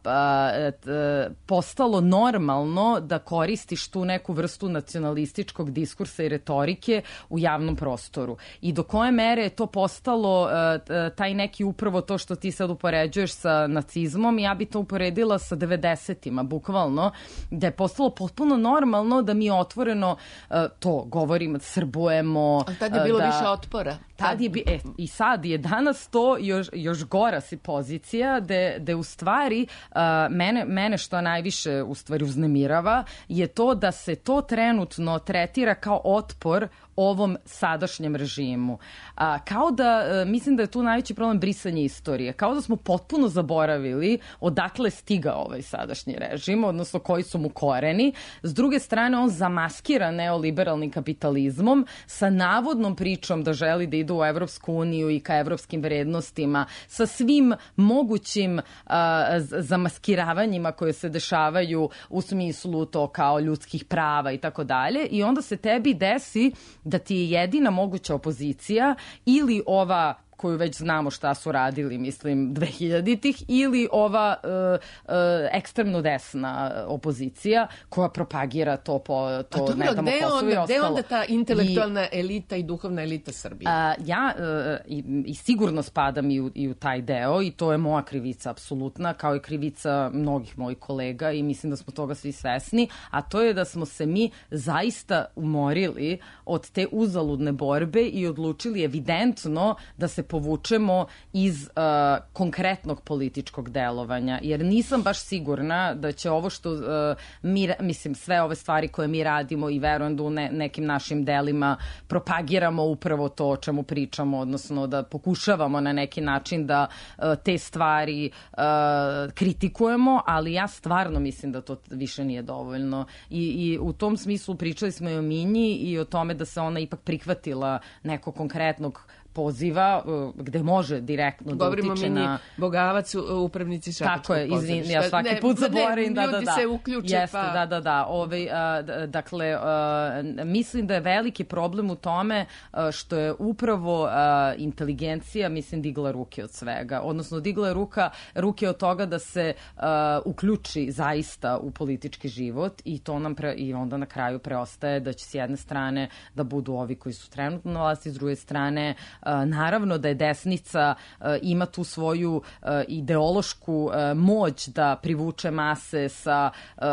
uh, postalo normalno da koristiš tu neku vrstu nacionalističkog diskursa i retorike u javnom prostoru. I do koje mere je to postalo uh, taj neki upravo to što ti sad upoređuješ sa nacizmom, ja bi to uporedila sa devedesetima, bukvalno, da je postalo potpuno normalno da mi otvoreno uh, to govorimo, srbujemo. Ali tad je bilo da, više otpora. Tad je, e, i sad je danas to još, još gora si pozicija da, da u stvari uh, mene, mene što najviše u stvari uznemirava je to da se to trenutno tretira kao otpor ovom sadašnjem režimu. A, kao da, a, mislim da je tu najveći problem brisanje istorije. Kao da smo potpuno zaboravili odakle stiga ovaj sadašnji režim, odnosno koji su mu koreni. S druge strane, on zamaskira neoliberalnim kapitalizmom sa navodnom pričom da želi da ide u Evropsku uniju i ka evropskim vrednostima, sa svim mogućim a, zamaskiravanjima koje se dešavaju u smislu to kao ljudskih prava i tako dalje. I onda se tebi desi da ti je jedina moguća opozicija ili ova koju već znamo šta su radili, mislim, dvehiljaditih, ili ova uh, uh, ekstremno desna opozicija koja propagira to po to dobro, ne damo Kosovo i ostalo. Gde je onda ta intelektualna I, elita i duhovna elita Srbije? Uh, ja uh, i, i sigurno spadam i u, i u taj deo i to je moja krivica apsolutna, kao i krivica mnogih mojih kolega i mislim da smo toga svi svesni, a to je da smo se mi zaista umorili od te uzaludne borbe i odlučili evidentno da se povučemo iz uh, konkretnog političkog delovanja, jer nisam baš sigurna da će ovo što uh, mi, mislim, sve ove stvari koje mi radimo i verujem da u ne, nekim našim delima propagiramo upravo to o čemu pričamo, odnosno da pokušavamo na neki način da uh, te stvari uh, kritikujemo, ali ja stvarno mislim da to više nije dovoljno. I, i u tom smislu pričali smo i o Minji i o tome da se ona ipak prihvatila nekog konkretnog poziva gde može direktno da utiče na... Govorimo mi Bogavac, upravnici Šabačkog Tako je, pozorišta. izvin, ja svaki ne, put zaboravim, da, da, da. Ljudi se uključe, Jeste, pa... da, da, da. Ove, a, dakle, a, mislim da je veliki problem u tome a, što je upravo a, inteligencija, mislim, digla ruke od svega. Odnosno, digla je ruka, ruke od toga da se a, uključi zaista u politički život i to nam pre, i onda na kraju preostaje da će s jedne strane da budu ovi koji su trenutno na vlasti, s druge strane naravno da je desnica ima tu svoju ideološku moć da privuče mase sa,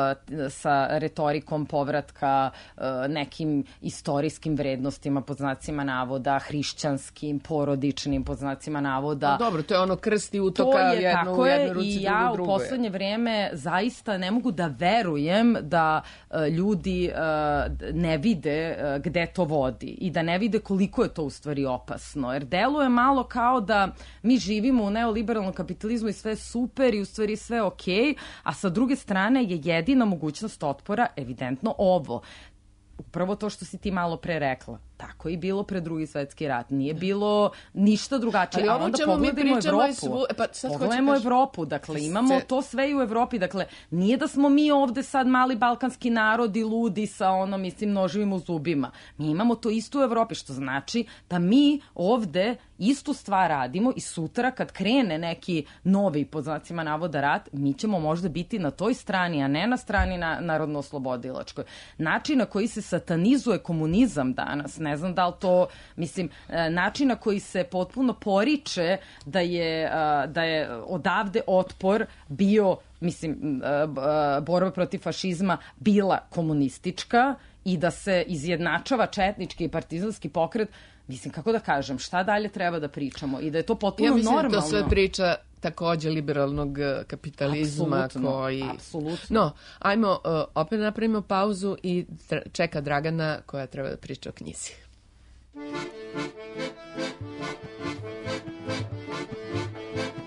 sa retorikom povratka nekim istorijskim vrednostima pod znacima navoda, hrišćanskim, porodičnim pod znacima navoda. No, dobro, to je ono krst i utoka jedno u jednoj ruci, i ja u poslednje vreme zaista ne mogu da verujem da ljudi ne vide gde to vodi i da ne vide koliko je to u stvari opasno. Jer deluje malo kao da mi živimo u neoliberalnom kapitalizmu i sve super i u stvari sve okej, a sa druge strane je jedina mogućnost otpora evidentno ovo. Upravo to što si ti malo pre rekla. Tako je bilo pre Drugi svetski rat. Nije bilo ništa drugačije. Ali a onda pogledajmo Evropu. Svu... E pa, pogledajmo kaži... Evropu. Dakle, imamo to sve i u Evropi. Dakle, nije da smo mi ovde sad mali balkanski narodi ludi sa ono, mislim, noživim u zubima. Mi imamo to isto u Evropi, što znači da mi ovde istu stvar radimo i sutra kad krene neki novi, pod znacima navoda, rat, mi ćemo možda biti na toj strani, a ne na strani na, narodno-oslobodilačkoj. Način na koji se satanizuje komunizam danas, ne znam da li to, mislim, način na koji se potpuno poriče da je, da je odavde otpor bio, mislim, borba protiv fašizma bila komunistička i da se izjednačava četnički i partizanski pokret. Mislim, kako da kažem, šta dalje treba da pričamo i da je to potpuno normalno. Ja mislim da to sve priča takođe liberalnog kapitalizma. Apsolutno, koji... apsolutno. No, ajmo uh, opet napravimo pauzu i čeka Dragana koja treba da priča o knjizi.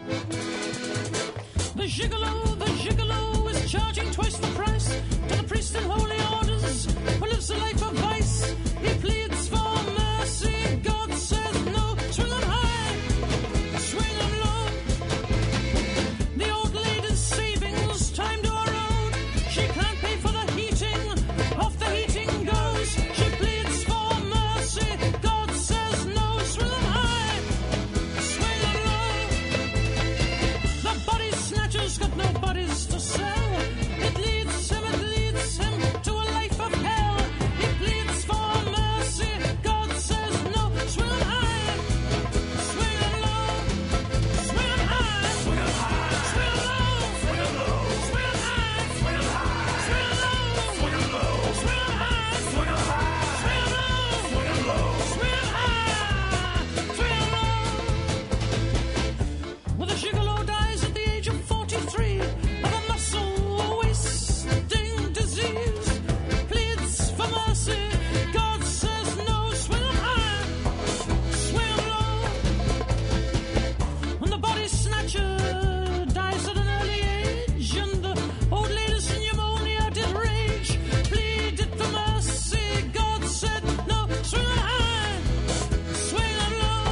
The gigolo, the gigolo is charging twice the price to the priest dressed in holy orders, who lives a life of vice. He pleads for mercy, God says no. Swing 'em high, swing 'em low. The old lady's savings, time to her own. She can't pay for the heating, off the heating goes. She pleads for mercy, God says no. Swing 'em high, swing 'em low. The body snatcher's got no bodies to sell. It leads him, it leads him to a life of hell. He pleads for mercy, God says no. Swing 'em high, swing 'em low. Swing 'em high, swing 'em high, swing 'em low, swing 'em low, swing 'em high, swing 'em high, swing 'em low, swing 'em low, swing 'em high, swing 'em high, swing 'em low, swing 'em low, swing 'em high, swing 'em low. Well, the gigolo dies at the age of forty-three of a muscle wasting disease. Pleads for mercy, God says no. Swing 'em high, swing 'em low. When the body snatcher dies at an early age, and the old lady's pneumonia did rage, pleaded for mercy, God said no. Swing 'em high, swing 'em low.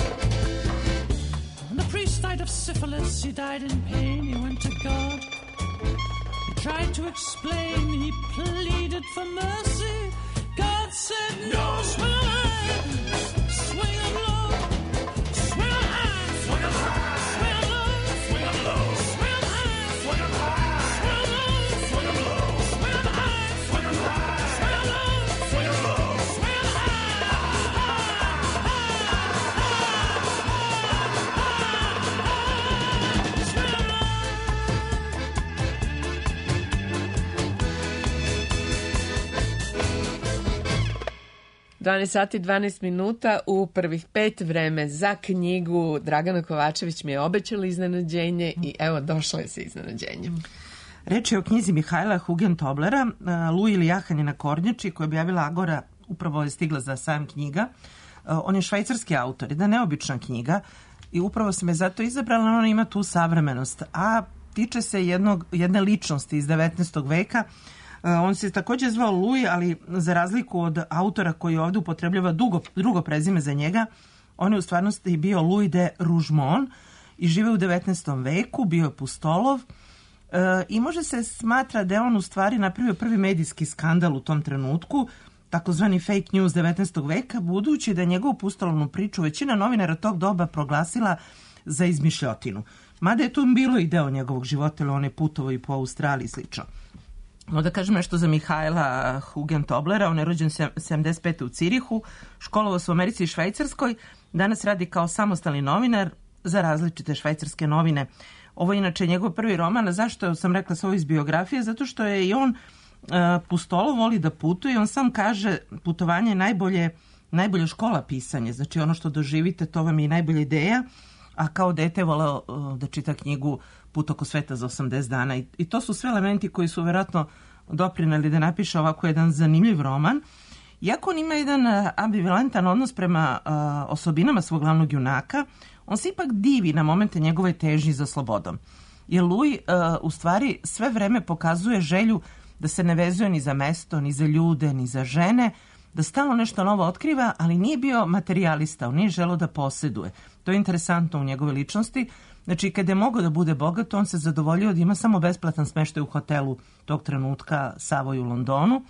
When the priest died of syphilis, he died in pain, he went to God. He tried to explain, he pleaded for mercy, God said no. Swing 'em high, swing 'em low. Swing 'em high, swing 'em high, swing 'em low, swing 'em low. Swing 'em high, swing 'em high, swing 'em low, swing 'em low. Swing 'em high, swing 'em high, swing 'em low, swing 'em low. Swing 'em dvanaest sati dvanaest minuta u prvih pet, vreme za knjigu. Dragana Kovačević mi je obećala iznenađenje i evo došla je sa iznenađenjem. Reč je o knjizi Mihajla Hugentoblera, Luj ili jahanje na kornjači, koja je objavila Agora, upravo je stigla za sajam knjiga. On je švajcarski autor, jedna neobična knjiga i upravo sam je zato izabrala, ona ima tu savremenost, a tiče se jednog, jedne ličnosti iz devetnaestog veka. On se također zvao Luj, ali za razliku od autora koji ovdje upotrebljava dugo, drugo prezime za njega, on je u stvarnosti bio Louis de Rougemont i žive u devetnaestom veku, bio je pustolov e, i može se smatra da je on u stvari napravio prvi medijski skandal u tom trenutku, takozvani fake news devetnaestog veka, budući da je njegovu pustolovnu priču većina novinara tog doba proglasila za izmišljotinu. Mada je tu bilo i deo njegovog života, ili on je putovao i po Australiji i slično. No da kažem nešto za Mihajla Hugentoblera, on je rođen sedamdeset pete u Cirihu, školovao se u Americi i Švajcarskoj, danas radi kao samostalni novinar za različite švajcarske novine. Ovo je inače njegov prvi roman, a zašto sam rekla sa ovo iz biografije? Zato što je i on uh, pustolov, voli da putuje, on sam kaže putovanje je najbolje, najbolja škola pisanje, znači ono što doživite to vam je i najbolja ideja, a kao dete voleo uh, da čita knjigu Put oko sveta za osamdeset dana I, i to su sve elementi koji su vjerojatno doprineli da napiše ovako jedan zanimljiv roman. Iako on ima jedan uh, ambivalentan odnos prema uh, osobinama svog glavnog junaka, on se ipak divi na momente njegove težnji za slobodom. Jer Louis uh, u stvari sve vreme pokazuje želju da se ne vezuje ni za mesto, ni za ljude, ni za žene, da stalno nešto novo otkriva, ali nije bio materijalista, on nije želeo da posjeduje. To je interesantno u njegove ličnosti. Znači, kada je mogao da bude bogat, on se zadovoljio da ima samo besplatan smeštaj u hotelu tog trenutka Savoy u Londonu.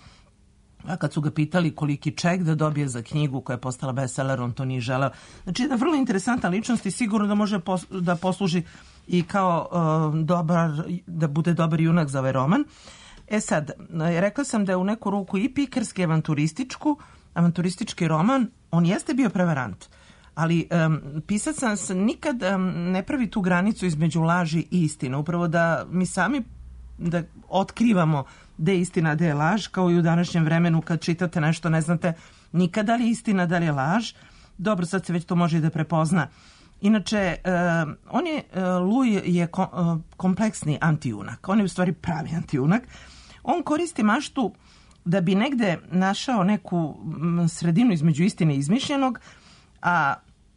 A kad su ga pitali koliki ček da dobije za knjigu koja je postala bestseller, on to nije želeo. Znači, jedna vrlo interesantna ličnost i sigurno da može pos, da posluži i kao uh, dobar, da bude dobar junak za ovaj roman. E sad, rekla sam da je u neku ruku i pikarski avanturističku, avanturistički roman, on jeste bio prevarant. Ali um, pisac nas nikad um, ne pravi tu granicu između laži i istine. Upravo da mi sami da otkrivamo da je istina, da je laž, kao i u današnjem vremenu kad čitate nešto ne znate nikad da li je istina, da li je laž. Dobro, sad se već to može i da prepozna. Inače, uh, on je, uh, Louis je kom, uh, kompleksni antijunak. On je u stvari pravi antijunak. On koristi maštu da bi negde našao neku sredinu između istine i izmišljenog, a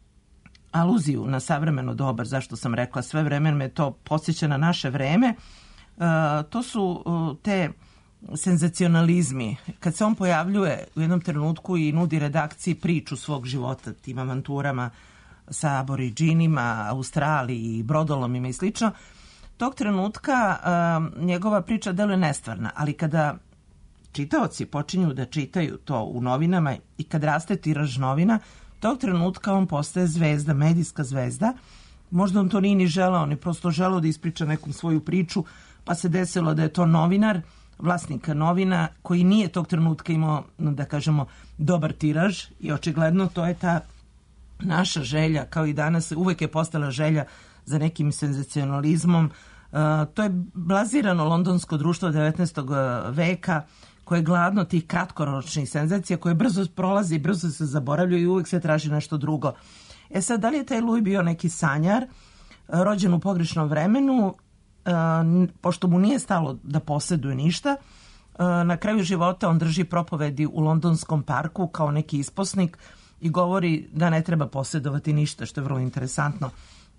aluziju na savremeno doba, zašto sam rekla sve vreme me to podsjeća na naše vreme, uh, to su uh, te senzacionalizmi. Kad se on pojavljuje u jednom trenutku i nudi redakciji priču svog života, tim avanturama sa aboriđinima, Australiji, brodolomima i slično, tog trenutka uh, njegova priča deluje nestvarna, ali kada čitaoci počinju da čitaju to u novinama i kad raste tiraž novina, tog trenutka on postaje zvezda, medijska zvezda. Možda on to nije ni želeo, on je prosto želeo da ispriča nekom svoju priču, pa se desilo da je to novinar, vlasnika novina, koji nije tog trenutka imao, da kažemo, dobar tiraž i očigledno to je ta naša želja, kao i danas, uvek je postala želja za nekim senzacionalizmom. Uh, to je blazirano londonsko društvo devetnaestog veka, koje je gladno tih kratkoročnih senzacija, koje brzo prolazi, brzo se zaboravljaju i uvek se traži nešto drugo. E sad, da li je taj Louis bio neki sanjar, rođen u pogrešnom vremenu, pošto mu nije stalo da posjeduje ništa, na kraju života on drži propovedi u londonskom parku kao neki isposnik i govori da ne treba posjedovati ništa, što je vrlo interesantno.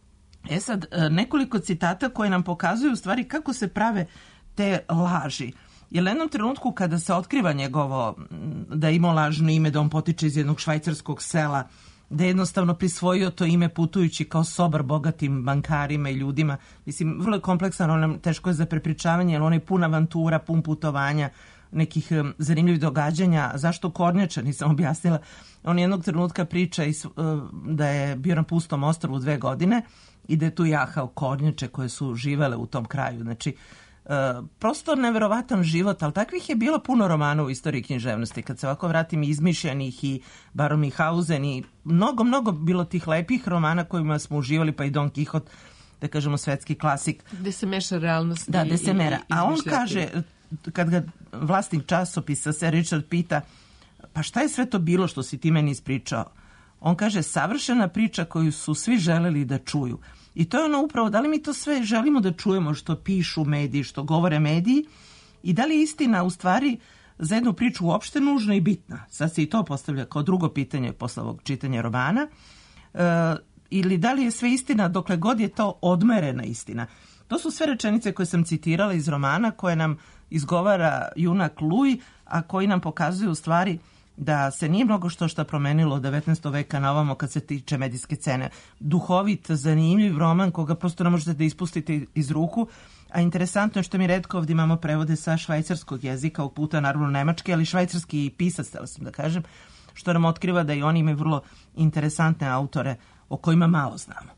E sad, nekoliko citata koje nam pokazuju u stvari kako se prave te laži. Jer u jednom trenutku kada se otkriva njegovo, da je imao lažno ime, da on potiče iz jednog švajcarskog sela, da je jednostavno prisvojio to ime putujući kao sobar bogatim bankarima i ljudima. Mislim, vrlo je kompleksan, on teško je za prepričavanje, jer on je pun avantura, pun putovanja, nekih um, zanimljivih događanja. Zašto kornjača, nisam objasnila. On jednog trenutka priča is, uh, da je bio na pustom ostrvu dve godine i da je tu jahao kornjače koje su živele u tom kraju. Znači, Uh, prosto neverovatan život, ali takvih je bilo puno romana u istoriji književnosti. Kad se ovako vratim, izmišljenih i Baron Mihausen i mnogo, mnogo bilo tih lepih romana kojima smo uživali, pa i Don Quixote, da kažemo svetski klasik. Gde se meša realnost. Da, gde se mera. A on kaže, kad ga vlasnik časopisa se Richard pita, pa šta je sve to bilo što si ti meni ispričao? On kaže, savršena priča koju su svi želeli da čuju. I to je ono upravo, da li mi to sve želimo da čujemo što pišu mediji, što govore mediji i da li je istina u stvari za jednu priču uopšte nužna i bitna? Sad se i to postavlja kao drugo pitanje posle ovog čitanja romana. E, ili da li je sve istina dokle god je to odmerena istina? To su sve rečenice koje sam citirala iz romana koje nam izgovara junak Louis, a koji nam pokazuju u stvari da se nije mnogo što šta promenilo od devetnaestog veka na ovamo kad se tiče medijske scene. Duhovit, zanimljiv roman koga prosto ne možete da ispustite iz ruku, a interesantno je što mi redko ovdje imamo prevode sa švajcarskog jezika, ovog puta naravno nemački, ali švajcarski pisac, htjela sam da kažem, što nam otkriva da i oni imaju vrlo interesantne autore o kojima malo znamo.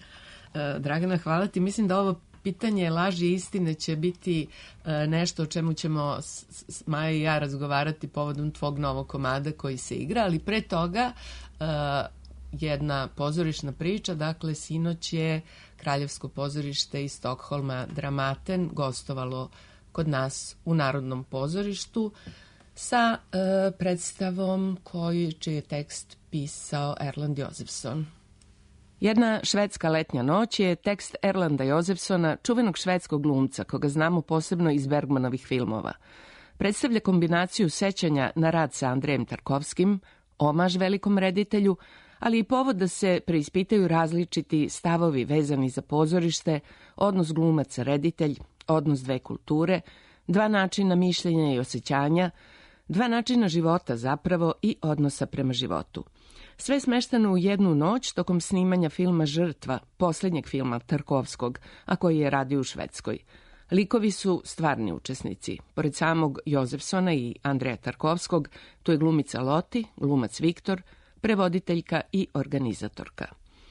E, Dragana, hvala ti. Mislim da ovo pitanje laži i istine će biti e, nešto o čemu ćemo s, s, Maja i ja razgovarati povodom tvog novog komada koji se igra, ali pre toga e, jedna pozorišna priča. Dakle, sinoć je Kraljevsko pozorište iz Stokholma Dramaten gostovalo kod nas u Narodnom pozorištu sa e, predstavom koji, čiji je tekst pisao Erland Josephson. Jedna švedska letnja noć je tekst Erlanda Josephsona, čuvenog švedskog glumca, koga znamo posebno iz Bergmanovih filmova. Predstavlja kombinaciju sećanja na rad sa Andrejem Tarkovskim, omaž velikom reditelju, ali i povod da se preispitaju različiti stavovi vezani za pozorište, odnos glumac-reditelj, odnos dve kulture, dva načina mišljenja i osjećanja, dva načina života zapravo i odnosa prema životu. Sve je smešteno u jednu noć tokom snimanja filma Žrtva, posljednjeg filma Tarkovskog, a koji je radio u Švedskoj. Likovi su stvarni učesnici. Pored samog Josephsona i Andreja Tarkovskog, tu je glumica Loti, glumac Viktor, prevoditeljka i organizatorka.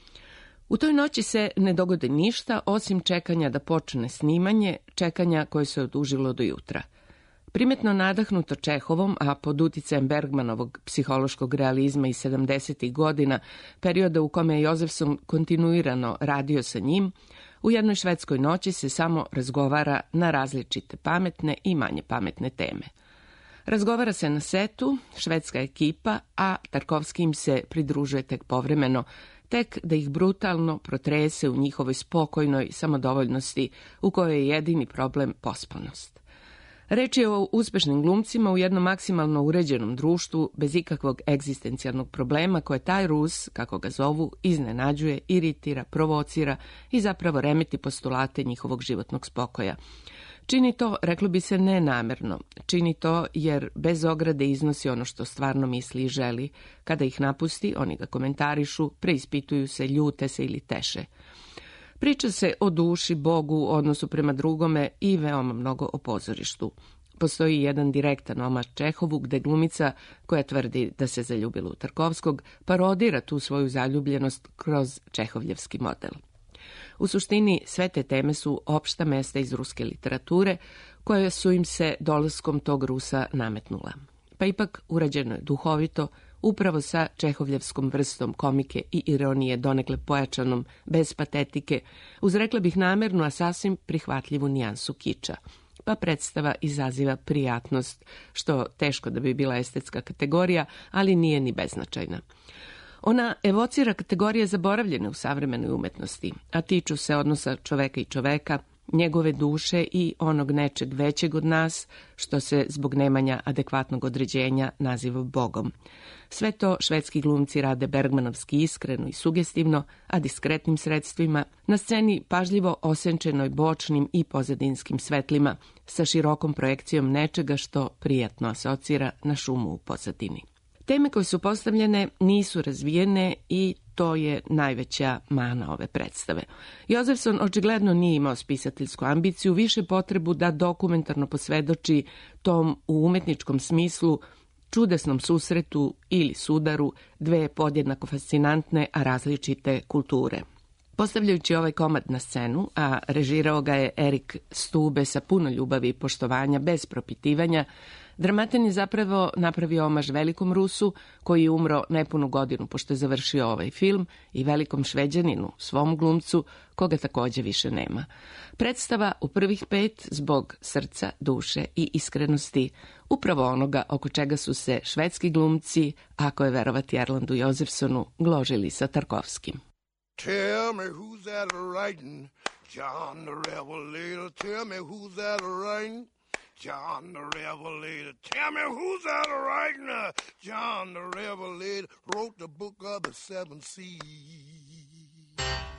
U toj noći se ne dogodi ništa, osim čekanja da počne snimanje, čekanja koje se odužilo do jutra. Primetno nadahnuto Čehovom, a pod uticajem Bergmanovog psihološkog realizma iz sedamdesetih godina, perioda u kome je Josephson kontinuirano radio sa njim, u jednoj švedskoj noći se samo razgovara na različite pametne i manje pametne teme. Razgovara se na setu, švedska ekipa, a Tarkovski im se pridružuje tek povremeno, tek da ih brutalno protrese u njihovoj spokojnoj samodovoljnosti u kojoj je jedini problem pospanost. Reč je o uspešnim glumcima u jednom maksimalno uređenom društvu bez ikakvog egzistencijalnog problema koje taj Rus, kako ga zovu, iznenađuje, iritira, provocira i zapravo remeti postulate njihovog životnog spokoja. Čini to, reklo bi se, nenamerno. Čini to jer bez ograde iznosi ono što stvarno misli i želi. Kada ih napusti, oni ga komentarišu, preispituju se, ljute se ili teše. Priča se o duši, Bogu, odnosu prema drugome i veoma mnogo o pozorištu. Postoji jedan direktan omar Čehovu gde glumica, koja tvrdi da se zaljubila u Tarkovskog, parodira tu svoju zaljubljenost kroz čehovljevski model. U suštini, sve te teme su opšta mesta iz ruske literature, koje su im se dolaskom tog Rusa nametnula. Pa ipak urađeno je duhovito, upravo sa čehovljevskom vrstom komike i ironije, donekle pojačanom, bez patetike, uz, rekla bih, namernu, a sasvim prihvatljivu nijansu kiča. Pa predstava izaziva prijatnost, što teško da bi bila estetska kategorija, ali nije ni beznačajna. Ona evocira kategorije zaboravljene u savremenoj umetnosti, a tiču se odnosa čoveka i čoveka, njegove duše i onog nečeg većeg od nas, što se zbog nemanja adekvatnog određenja naziva Bogom. Sve to švedski glumci rade bergmanovski iskreno i sugestivno, a diskretnim sredstvima, na sceni pažljivo osenčenoj bočnim i pozadinskim svetlima, sa širokom projekcijom nečega što prijatno asocira na šumu u pozadini. Teme koje su postavljene nisu razvijene i to je najveća mana ove predstave. Jozefson očigledno nije imao spisateljsku ambiciju, više potrebu da dokumentarno posvedoči tom u umetničkom smislu čudesnom susretu ili sudaru dve podjednako fascinantne, a različite kulture. Postavljajući ovaj komad na scenu, a režirao ga je Erik Stube sa puno ljubavi i poštovanja, bez propitivanja, Dramaten je zapravo napravio omaž velikom Rusu, koji je umro nepunu godinu pošto je završio ovaj film, i velikom Šveđaninu, svom glumcu, koga takođe više nema. Predstava u prvih pet zbog srca, duše i iskrenosti, upravo onoga oko čega su se švedski glumci, ako je verovati Erlandu Jozefsonu, gložili sa Tarkovskim. Tell me who's that writing, John the Revelator. Tell me who's that writing, John the Revelator. Tell me who's that writing, John the Revelator. Wrote the book of the seven seas.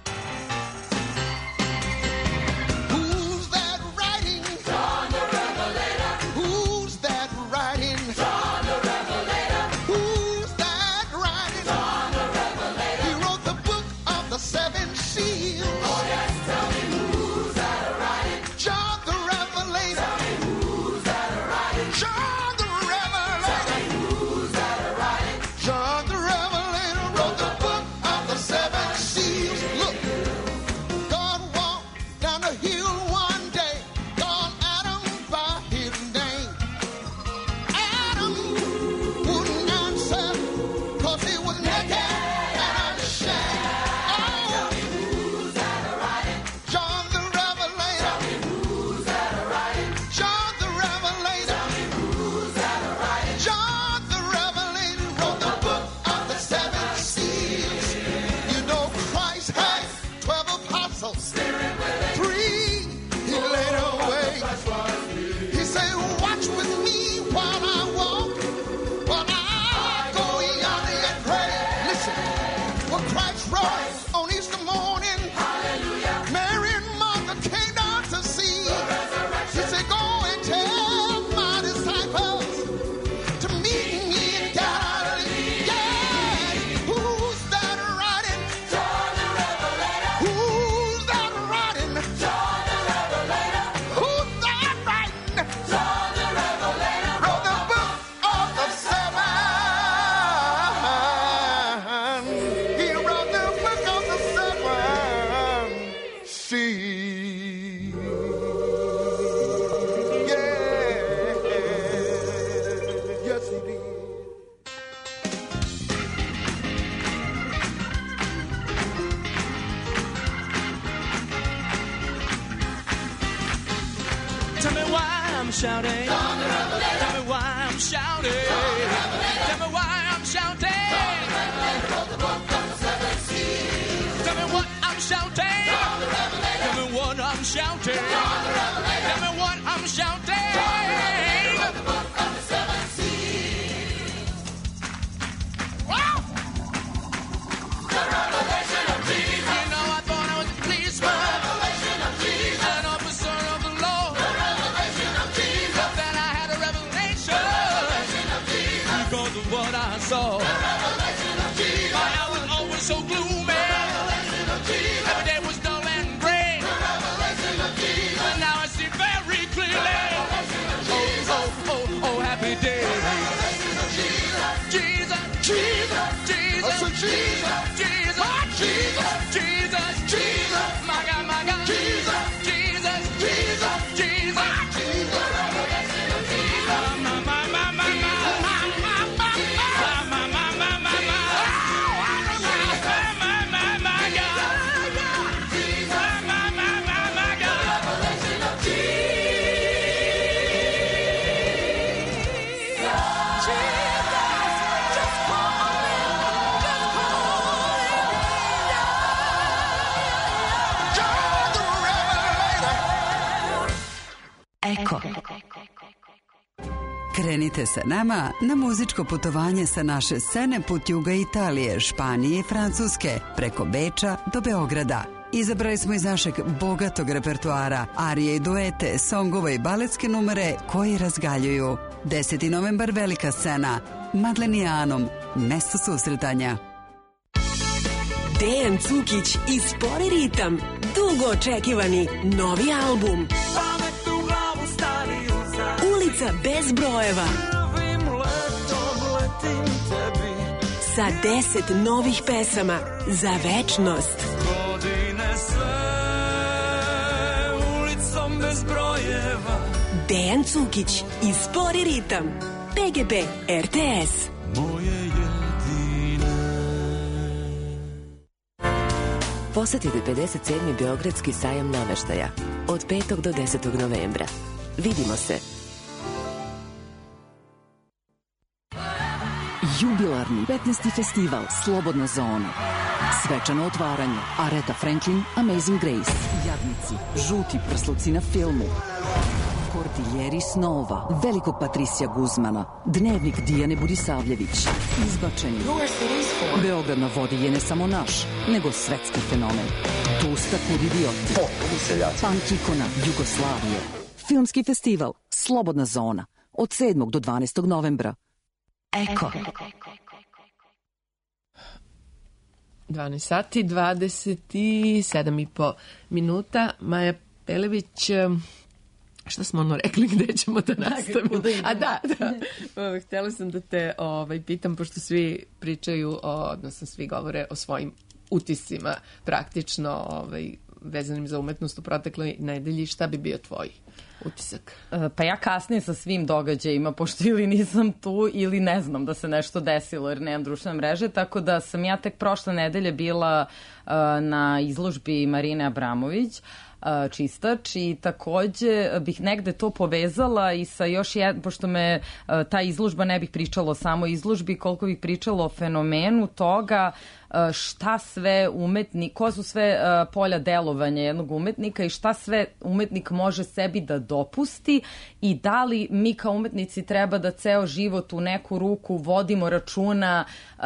Who's that writing, John the Revelator? Who's that writing, John the Revelator? Who's that writing, John the Revelator? He wrote the book of the seven seals. Oh yes, tell me who's that writing, John the Revelator. Tell me who's that writing, John the Revelator. Tell me who's that writing, John the Revelator wrote the book of the seven seals. Look, God walked down the hill one day, called Adam by his name. Adam wouldn't answer, cause he was naked and unashamed. Oh, who's that writing, John the Revelator. Tell me who's that writing, John the Revelator. Tell me who's that writing, John the Revelator wrote the book of the seven seals. You know Christ had twelve apostles, three he laid away. He said, watch with me while I walk, while I go yonder and pray. Listen, when Christ rose on Easter morning, Mary and Martha came down to see. He said, go and tell my disciples to meet me in Galilee. Yeah, who's that writing, John the Revelator? Who's that writing, John the Revelator? Who's that writing, John the Revelator? Wrote the book of the seven. He wrote the book of the seven seals. Yeah, yes he did. Tell me why I'm shouting. John the Revelator. Tell me why I'm shouting. John the Revelator. Tell me why I'm shouting. John the Revelator wrote the book of the seven seals. Tell me what I'm shouting. John the Revelator. Tell me what I'm shouting. John the Revelator. Tell me what I'm shouting. John the Revelator wrote the book of the seven seals. Wow! The revelation of Jesus. You know, I thought I was a policeman. The revelation of Jesus. An officer of the law. The revelation what I saw. The revelation of Jesus. My hour was always so gloomy. The revelation of Jesus. Every day was dull and gray. The revelation of Jesus. And now I see very clearly. The revelation of Jesus. Oh, oh, oh, oh, happy day. The revelation of Jesus. Jesus, Jesus, Jesus, Jesus, Jesus, Jesus, Jesus, Jesus, my God, my God, Jesus, Jesus, Jesus, Jesus, Jesus, the revelation of Jesus. My, my, my, my, my, my, my, my, my, my, my, my, my, my, my, my God, my, my, my, my, my God, the revelation of Jesus. Eko. Krenite sa nama na muzičko putovanje sa naše scene put juga Italije, Španije i Francuske, preko Beča do Beograda. Izabrali smo iz našeg bogatog repertoara arije i duete, songove i baletske numere koji razgaljuju. deseti novembar velika scena, Madlenijanom, mesto susretanja. Dejan Cukić i Spori ritam, dugo očekivani novi album. Ulica bez brojeva. Sa deset novih pesama za večnost. Godine sve ulicom bez brojeva. Dejan Cukić i Spori ritam. P G P R T S. Moje jedine. Posetite pedeset sedmi Beogradski sajam nameštaja od petog do desetog novembra. Vidimo se. Jubilarni petnaesti festival Slobodna zona. Svečano otvaranje Aretha Franklin, Amazing Grace, Jadnici, Žuti prsluci na filmu, Kordiljeri snova, Velikog Patricija Guzmana, Dnevnik Dijane Budisavljević, Izbačeni. Beograd na vodi je ne samo naš, nego svetski fenomen. Tusta kud idioti, punk ikona Jugoslavije. Filmski festival Slobodna zona od sedmog do dvanaestog novembra. Eko. dvanaest sati, dvadeset sedam i po minuta. Maja Pelević, šta smo ono rekli, gde ćemo da nastavimo? A da, da. Htjela sam da te ovaj, pitam, pošto svi pričaju, o, odnosno svi govore o svojim utiscima praktično ovaj, vezanim za umetnost u protekloj nedelji, šta bi bio tvoj utisak? Pa ja kasnije sa svim događajima, pošto ili nisam tu ili ne znam da se nešto desilo jer nemam društvene mreže, tako da sam ja tek prošle nedelje bila uh, na izložbi Marine Abramović, uh, Čistač, i takođe bih negde to povezala i sa još jednom, pošto me uh, ta izložba, ne bih pričala o samo izložbi, koliko bih pričala o fenomenu toga šta sve umetnik, ko su sve uh, polja delovanja jednog umetnika i šta sve umetnik može sebi da dopusti i da li mi kao umetnici treba da ceo život u neku ruku vodimo računa uh,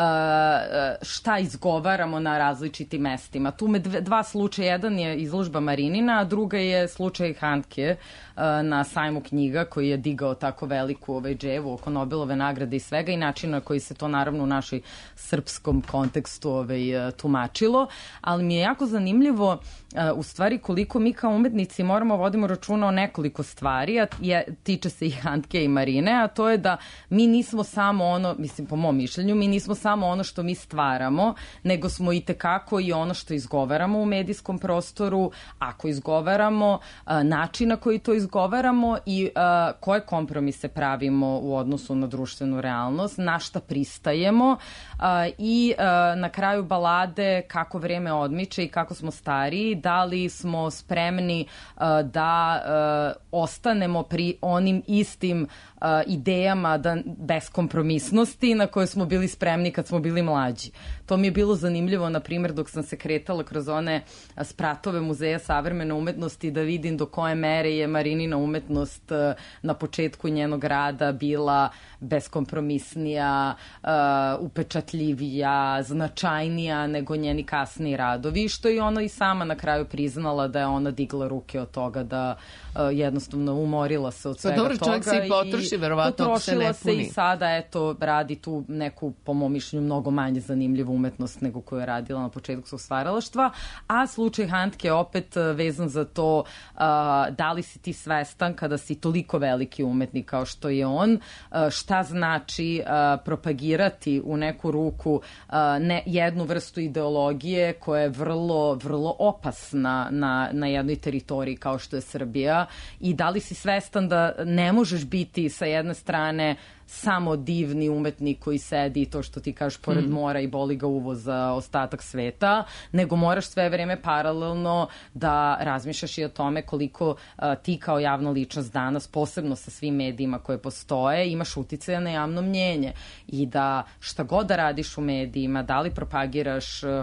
šta izgovaramo na različitim mestima. Tu me dve, dva slučaja, jedan je izložba Marinina, a druga je slučaj Handke uh, na sajmu knjiga koji je digao tako veliku ovaj dževu oko Nobelove nagrade i svega i načina koji se to naravno u našoj srpskom kontekstu ovaj, tumačilo, ali mi je jako zanimljivo uh, u stvari koliko mi kao umetnici moramo vodimo računa o nekoliko stvari, a je, tiče se i Handke i Marine, a to je da mi nismo samo ono, mislim po mom mišljenju, mi nismo samo ono što mi stvaramo, nego smo i tekako i ono što izgovaramo u medijskom prostoru, ako izgovaramo, uh, način na koji to izgovaramo i uh, koje kompromise pravimo u odnosu na društvenu realnost, na šta pristajemo uh, i uh, na kraju balade kako vreme odmiče i kako smo stariji, da li smo spremni uh, da uh, ostanemo pri onim istim uh, idejama da, beskompromisnosti na koje smo bili spremni kad smo bili mlađi. To mi je bilo zanimljivo, na primjer, dok sam se kretala kroz one spratove Muzeja savremene umetnosti da vidim do koje mere je Marinina umetnost uh, na početku njenog rada bila beskompromisnija, uh, upečatljivija, značajnija nego njeni kasniji radovi, što je ona i sama na kraju priznala da je ona digla ruke od toga, da uh, jednostavno umorila se od svega dobro, toga. čovjek se i potroši, verovatno, ako se ne potrošila se puni. i sada, eto, radi tu neku, po mom mišljenju, mnogo manje zanimljivu umetnost nego koju je radila na početku svog stvaralaštva, a slučaj Handke je opet uh, vezan za to uh, da li si ti svestan kada si toliko veliki umetnik kao što je on, uh, šta znači uh, propagirati u neku ruku uh, ne, jednu vrstu ideologije koja je vrlo, vrlo opasna na, na jednoj teritoriji kao što je Srbija, i da li si svestan da ne možeš biti sa jedne strane samo divni umetnik koji sedi i to što ti kažeš pored Mm. mora i boli ga uvo za ostatak sveta, nego moraš sve vreme paralelno da razmišljaš i o tome koliko uh, ti kao javna ličnost danas, posebno sa svim medijima koje postoje, imaš uticaja na javno mnjenje i da šta god da radiš u medijima, da li propagiraš uh,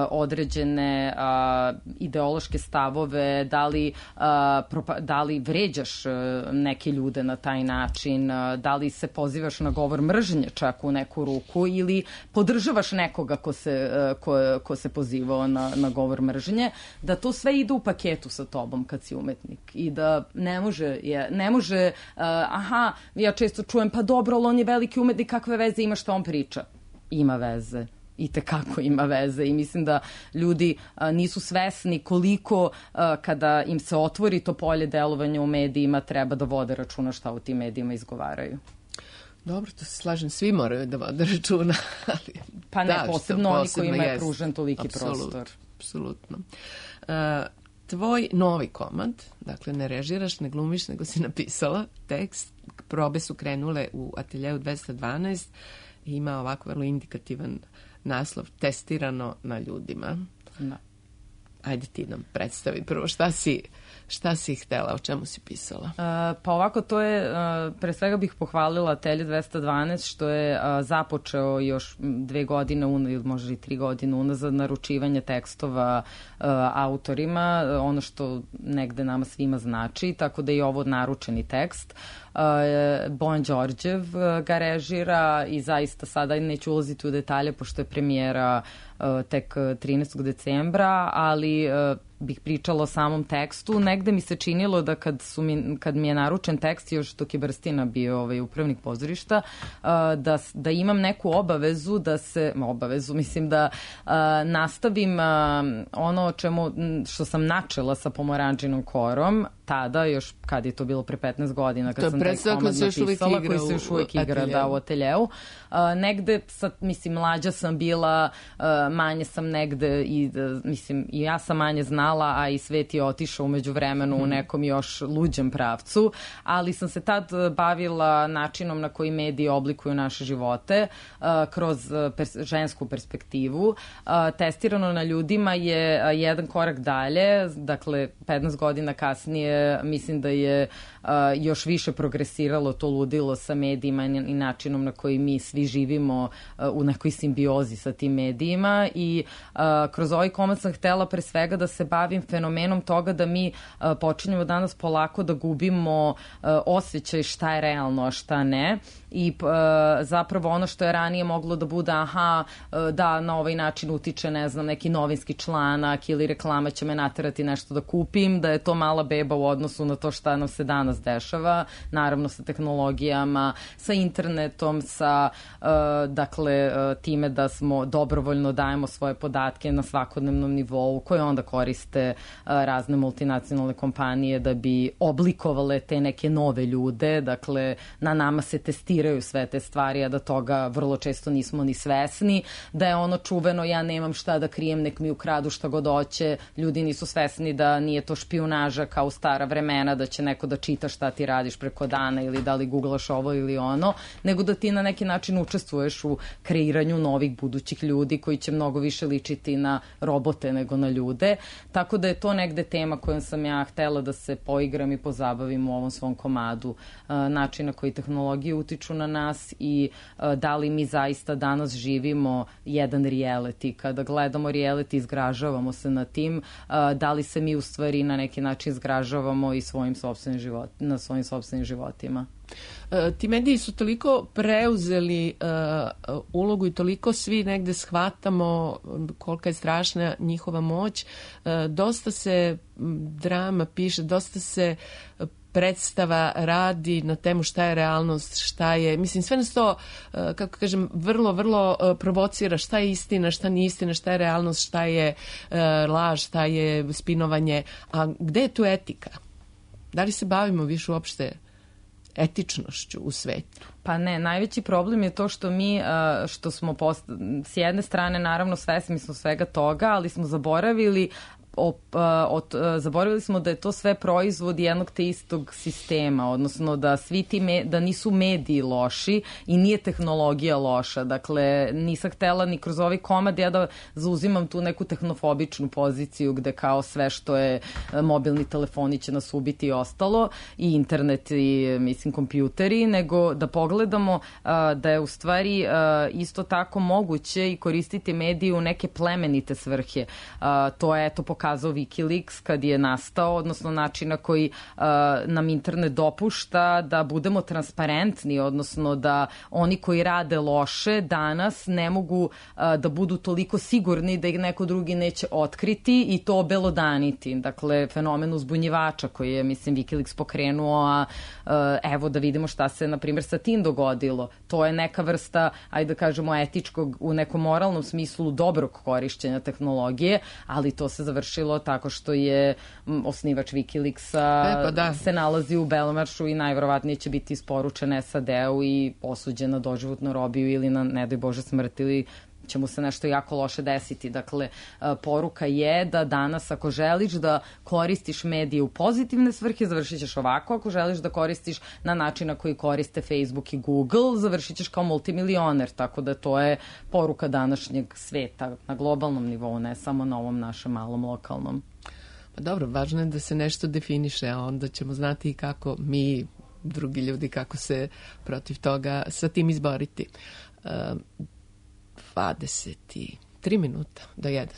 određene uh, ideološke stavove, da li, uh, propa- da li vređaš uh, neke ljude na taj način, uh, da li se pozivaš na govor mržnje čak u neku ruku ili podržavaš nekoga ko se, ko, ko se pozivao na, na govor mržnje, da to sve ide u paketu sa tobom kad si umetnik i da ne može, je, ne može uh, aha, ja često čujem pa dobro, ali on je veliki umetnik, kakve veze ima što on priča? Ima veze. I tekako ima veze i mislim da ljudi a, nisu svesni koliko a, kada im se otvori to polje delovanja u medijima treba da vode računa šta u tim medijima izgovaraju. Dobro, to se slažem, svi moraju da vode računa. Ali, pa ne, da, posebno oni posebno kojima je jest. pružen toliki Apsolut, prostor. Apsolutno. Uh, tvoj novi komad, dakle ne režiraš, ne glumiš, nego si napisala tekst, probe su krenule u ateljeu dvesta dvanaest i ima ovako vrlo indikativan naslov Testirano na ljudima. Da. Ajde ti nam predstavi prvo šta si, šta si htela, o čemu si pisala. Uh, pa ovako, to je, uh, pre svega bih pohvalila Atelje dvesta dvanaest što je uh, započeo još dve godine unazad, ili možda i tri godine unazad, naručivanje tekstova uh, autorima, uh, ono što negde nama svima znači, tako da je ovo naručeni tekst. Uh, Bojan Đorđev uh, ga režira i zaista sada neću ulaziti u detalje pošto je premijera uh, tek trinaestog decembra, ali uh, bih pričala o samom tekstu. Negde mi se činilo da kad, su mi, kad mi je naručen tekst, još dok je Brstina bio ovaj, upravnik pozorišta, uh, da, da imam neku obavezu da se, obavezu, mislim da uh, nastavim uh, ono o čemu, što sam načela sa Pomoranđinom korom, tada, još kad je to bilo pre petnaest godina, kad to sam taj komad napisala, koji se još uvijek igra da, u ateljeu. Uh, negde, sad, mislim, mlađa sam bila, uh, manje sam negde, i, uh, mislim, i ja sam manje znala, a i svet je otišao umeđu vremenu u nekom još luđem pravcu, ali sam se tad bavila načinom na koji mediji oblikuju naše živote uh, kroz pers- žensku perspektivu. Uh, testirano na ljudima je uh, jedan korak dalje, dakle, petnaest godina kasnije mislim da je uh, još više progresiralo to ludilo sa medijima i načinom na koji mi svi živimo uh, u nekoj simbiozi sa tim medijima i uh, kroz ovaj komad sam htela pre svega da se bavim fenomenom toga da mi uh, počinjemo danas polako da gubimo uh, osjećaj šta je realno, a šta ne. I uh, zapravo ono što je ranije moglo da bude aha, uh, da na ovaj način utiče, ne znam, neki novinski članak ili reklama će me naterati nešto da kupim, da je to mala beba u odnosu na to šta nam se danas dešava, naravno sa tehnologijama, sa internetom, sa uh, dakle uh, time da smo dobrovoljno dajemo svoje podatke na svakodnevnom nivou koje onda koriste uh, razne multinacionalne kompanije da bi oblikovale te neke nove ljude, dakle na nama se testiraju sve te stvari, a da toga vrlo često nismo ni svesni, da je ono čuveno ja nemam šta da krijem, nek mi ukradu šta god hoće, ljudi nisu svesni da nije to špijunaža kao u stara vremena, da će neko da čita šta ti radiš preko dana ili da li googlaš ovo ili ono, nego da ti na neki način učestvuješ u kreiranju novih budućih ljudi koji će mnogo više ličiti na robote nego na ljude, tako da je to negde tema kojom sam ja htela da se poigram i pozabavim u ovom svom komadu, način na koji tehnologije utiču na nas i da li mi zaista danas živimo jedan reality. Kada gledamo reality, izgražavamo se na tim, da li se mi u stvari na neki način izgražavamo i svojim sopstvenim život, na svojim sopstvenim životima. E, ti mediji su toliko preuzeli e, ulogu i toliko svi negde shvatamo kolika je strašna njihova moć. E, dosta se drama piše, dosta se predstava radi na temu šta je realnost, šta je, mislim, sve nas to, e, kako kažem, vrlo, vrlo e, provocira šta je istina, šta nije istina, šta je realnost, šta je e, laž, šta je spinovanje, a gde je tu etika? Da li se bavimo više uopšte etičnošću u svetu? Pa ne, najveći problem je to što mi, što smo post... s jedne strane naravno svesni smo svega toga, ali smo zaboravili Op, od, zaboravili smo da je to sve proizvod jednog te istog sistema, odnosno da svi ti me, da nisu mediji loši i nije tehnologija loša. Dakle, nisam htela ni kroz ovaj komad ja da zauzimam tu neku tehnofobičnu poziciju gde kao sve što je mobilni telefoni će nas ubiti i ostalo, i internet i, mislim, kompjuteri, nego da pogledamo a, da je u stvari a, isto tako moguće i koristiti medije u neke plemenite svrhe. A, to je, to pokazao Wikileaks kad je nastao, odnosno način na koji uh, nam internet dopušta da budemo transparentni, odnosno da oni koji rade loše danas ne mogu uh, da budu toliko sigurni da ih neko drugi neće otkriti i to obelodaniti. Dakle, fenomen uzbunjivača koji je, mislim, Wikileaks pokrenuo, a uh, evo da vidimo šta se, na primjer, sa tim dogodilo. To je neka vrsta, ajde da kažemo, etičkog, u nekom moralnom smislu dobrog korišćenja tehnologije, ali to se završilo tako što je osnivač Wikileaksa e, pa da. se nalazi u Belmaršu i najverovatnije će biti isporučen S A D-u i osuđen na doživotnu robiju ili na, ne daj Bože, smrt, ili će mu se nešto jako loše desiti. Dakle, poruka je da danas ako želiš da koristiš medije u pozitivne svrhe, završit ćeš ovako. Ako želiš da koristiš na način na koji koriste Facebook i Google, završit ćeš kao multimilioner. Tako da to je poruka današnjeg sveta na globalnom nivou, ne samo na ovom našem malom lokalnom. Pa dobro, važno je da se nešto definiše, a onda ćemo znati i kako mi, drugi ljudi, kako se protiv toga sa tim izboriti. Uh, dvadeset tri minuta do jedan.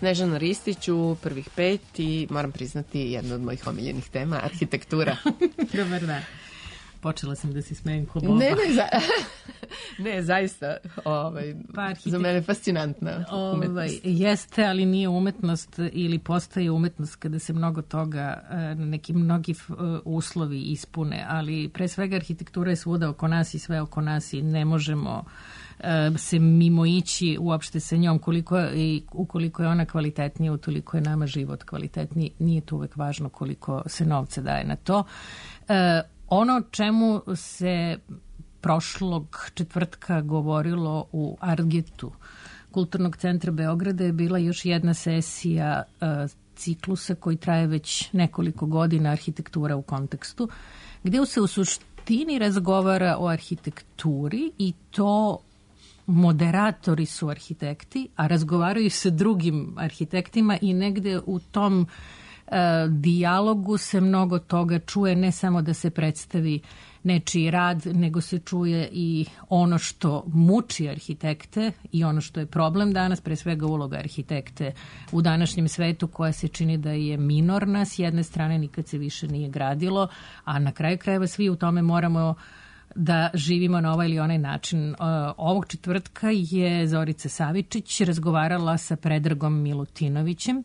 Snežana Ristić u prvih pet i moram priznati jedna od mojih omiljenih tema, arhitektura. Dobar dan. Počela sam da se smejem ko boba. Ne, ne, za... ne zaista, ovaj, pa, arhitek... za mene je fascinantna ovaj, umetnost. Jeste, ali nije umetnost ili postaje umetnost kada se mnogo toga, neki mnogi uslovi ispune, ali pre svega arhitektura je svuda oko nas i sve oko nas i ne možemo se mimo ići uopšte sa njom, koliko i ukoliko je ona kvalitetnija, utoliko je nama život kvalitetniji. Nije to uvek važno koliko se novca daje na to. E, ono čemu se prošlog četvrtka govorilo u Argetu Kulturnog centra Beograda je bila još jedna sesija e, ciklusa koji traje već nekoliko godina, arhitektura u kontekstu, gde se u suštini razgovara o arhitekturi i to moderatori su arhitekti, a razgovaraju sa drugim arhitektima i negde u tom e, dijalogu se mnogo toga čuje, ne samo da se predstavi nečiji rad, nego se čuje i ono što muči arhitekte i ono što je problem danas, pre svega uloga arhitekte u današnjem svetu koja se čini da je minorna, s jedne strane nikad se više nije gradilo, a na kraju krajeva svi u tome moramo da živimo na ovaj ili onaj način. Ovog četvrtka je Zorica Savičić razgovarala sa Predragom Milutinovićem.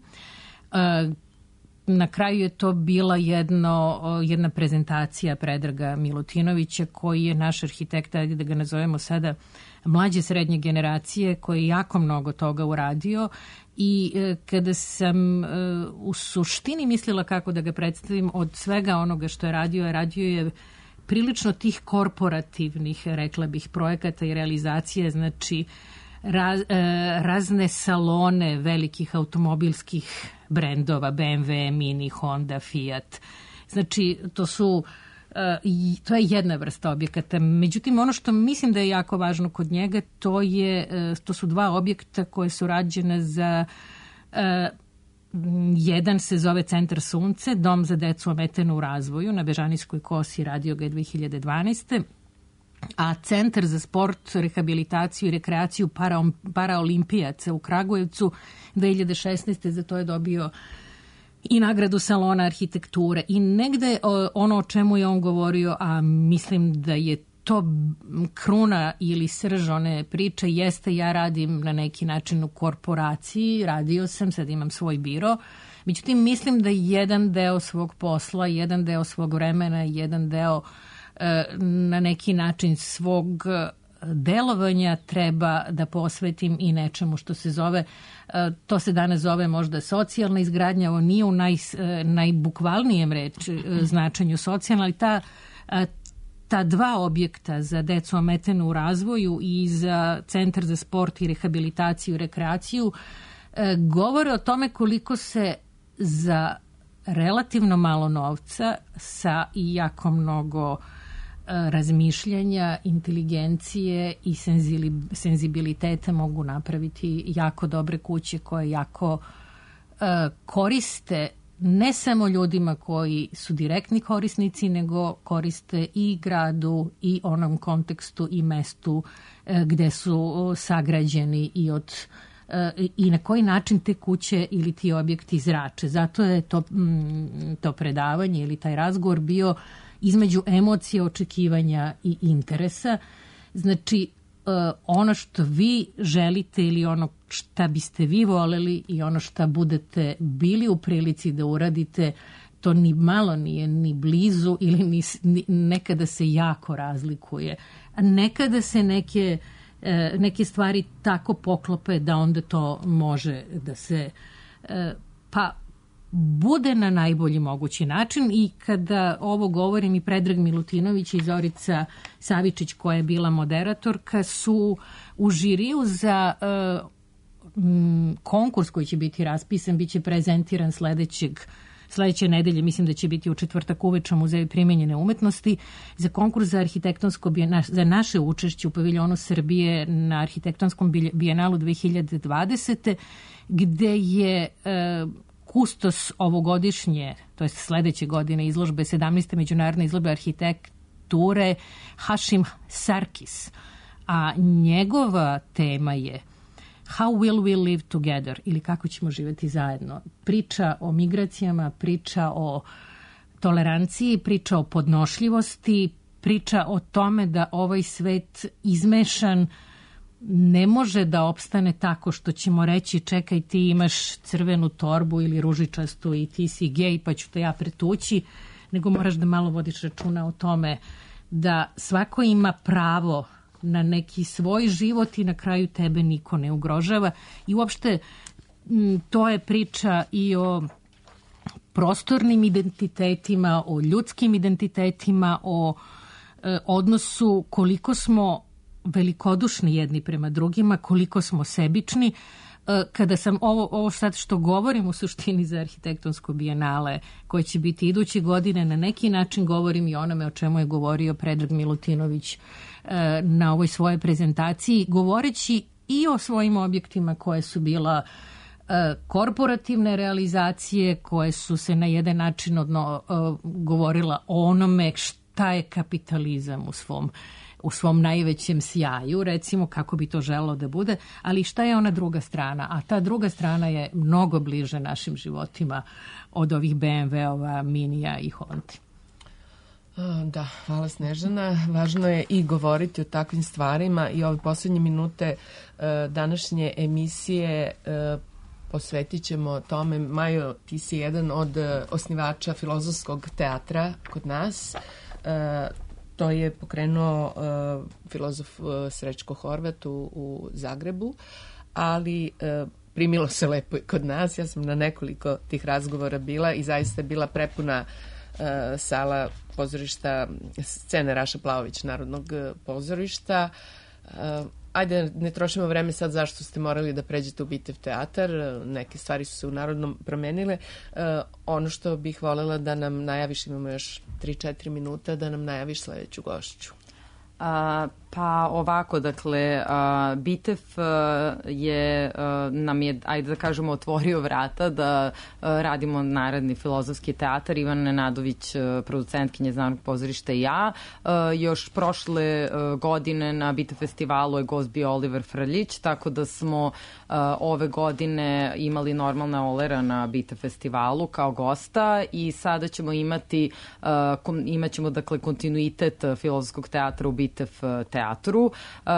Na kraju je to bila jedno, jedna prezentacija Predraga Milutinovića koji je naš arhitekt, ajde da ga nazovemo sada mlađe srednje generacije, koji je jako mnogo toga uradio i kada sam u suštini mislila kako da ga predstavim od svega onoga što je radio, je radio je prilično tih korporativnih, rekla bih, projekata i realizacije, znači raz, razne salone velikih automobilskih brendova, B M W, Mini, Honda, Fiat. Znači, to su, to je jedna vrsta objekata. Međutim, ono što mislim da je jako važno kod njega, to, je, to su dva objekta koje su rađene za... Jedan se zove Centar Sunce, dom za decu ometenu u razvoju na Bežanijskoj kosi, radio ga je dve hiljade dvanaeste. A Centar za sport, rehabilitaciju i rekreaciju para, paraolimpijaca u Kragujevcu dve hiljade šesnaeste. za to je dobio i nagradu salona arhitekture. I negde ono o čemu je on govorio, a mislim da je to kruna ili srž one priče, jeste ja radim na neki način u korporaciji, radio sam, sad imam svoj biro, međutim mislim da jedan deo svog posla, jedan deo svog vremena, jedan deo e, na neki način svog delovanja treba da posvetim i nečemu što se zove, e, to se danas zove možda socijalna izgradnja, ovo nije u naj, e, najbukvalnijem reč, e, značenju socijalna, ali ta e, Ta dva objekta za decu ometenu u razvoju i za Centar za sport i rehabilitaciju i rekreaciju e, govore o tome koliko se za relativno malo novca sa i jako mnogo e, razmišljanja, inteligencije i senzili, senzibiliteta mogu napraviti jako dobre kuće koje jako e, koriste ne samo ljudima koji su direktni korisnici, nego koriste i gradu i onom kontekstu i mestu e, gde su sagrađeni i od e, i na koji način te kuće ili ti objekti zrače. Zato je to, m, to predavanje ili taj razgovor bio između emocije, očekivanja i interesa. Znači, ono što vi želite ili ono šta biste vi voleli i ono šta budete bili u prilici da uradite, to ni malo nije ni blizu ili ni, ni, nekada se jako razlikuje. A nekada se neke, neke stvari tako poklope da onda to može da se pa bude na najbolji mogući način. I kada ovo govorim, i Predrag Milutinović i Zorica Savičić, koja je bila moderatorka, su u žiriju za uh, m, konkurs koji će biti raspisan, bit će prezentiran sledećeg sledeće nedelje, mislim da će biti u četvrtak uveče u Muzeju primenjene umetnosti, za konkurs za arhitektonsko za naše učešće u paviljonu Srbije na arhitektonskom bijenalu dve hiljade dvadesete. gde je uh, kustos ovogodišnje, to je sledeće godine izložbe, sedamnaeste međunarodne izložbe arhitekture, Hašim Sarkis. A njegova tema je How will we live together ili kako ćemo živjeti zajedno. Priča o migracijama, priča o toleranciji, priča o podnošljivosti, priča o tome da ovaj svet izmešan ne može da opstane tako što ćemo reći čekaj ti imaš crvenu torbu ili ružičastu i ti si gej pa ću te ja pretući, nego moraš da malo vodiš računa o tome da svako ima pravo na neki svoj život i na kraju tebe niko ne ugrožava. I uopšte m, to je priča i o prostornim identitetima, o ljudskim identitetima, o e, odnosu koliko smo velikodušni jedni prema drugima, koliko smo sebični. E, kada sam ovo, ovo sad što govorim u suštini za arhitektonsko bijenale koje će biti iduće godine, na neki način govorim i onome o čemu je govorio Predrag Milutinović e, na ovoj svojoj prezentaciji, govoreći i o svojim objektima koje su bila korporativne realizacije koje su se na jedan način odno, uh, govorila o onome šta je kapitalizam u svom, u svom najvećem sjaju, recimo kako bi to želelo da bude, ali šta je ona druga strana? A ta druga strana je mnogo bliže našim životima od ovih be em ve-ova, Minija i Honti. Da, hvala Snežana. Važno je i govoriti o takvim stvarima i ove posljednje minute uh, današnje emisije uh, posvetit ćemo tome. Majo, ti si jedan od osnivača Filozofskog teatra kod nas. E, to je pokrenuo e, filozof Srećko Horvat u, u Zagrebu, ali e, primilo se lepo kod nas. Ja sam na nekoliko tih razgovora bila i zaista je bila prepuna e, sala pozorišta, scene Raša Plaović Narodnog pozorišta. E, Ajde, ne trošimo vreme sad zašto ste morali da pređete u Bitev teatar, neke stvari su se u Narodnom promenile. E, ono što bih voljela da nam najaviš, imamo još tri četiri minuta, da nam najaviš sledeću gošću. A, pa ovako, dakle, a, Bitev a, je, a, nam je, ajde da kažemo, otvorio vrata da a, radimo naredni filozofski teatar. Ivana Nenadović, a, producentkinja iz Narodnog pozorišta i ja. A, još prošle a, godine na Bitev festivalu je gost bio Oliver Frljić, tako da smo a, ove godine imali Normalna Olera na Bitev festivalu kao gosta i sada ćemo imati, a, kom, imat ćemo, dakle, kontinuitet filozofskog teatra u Bitev teatru uh,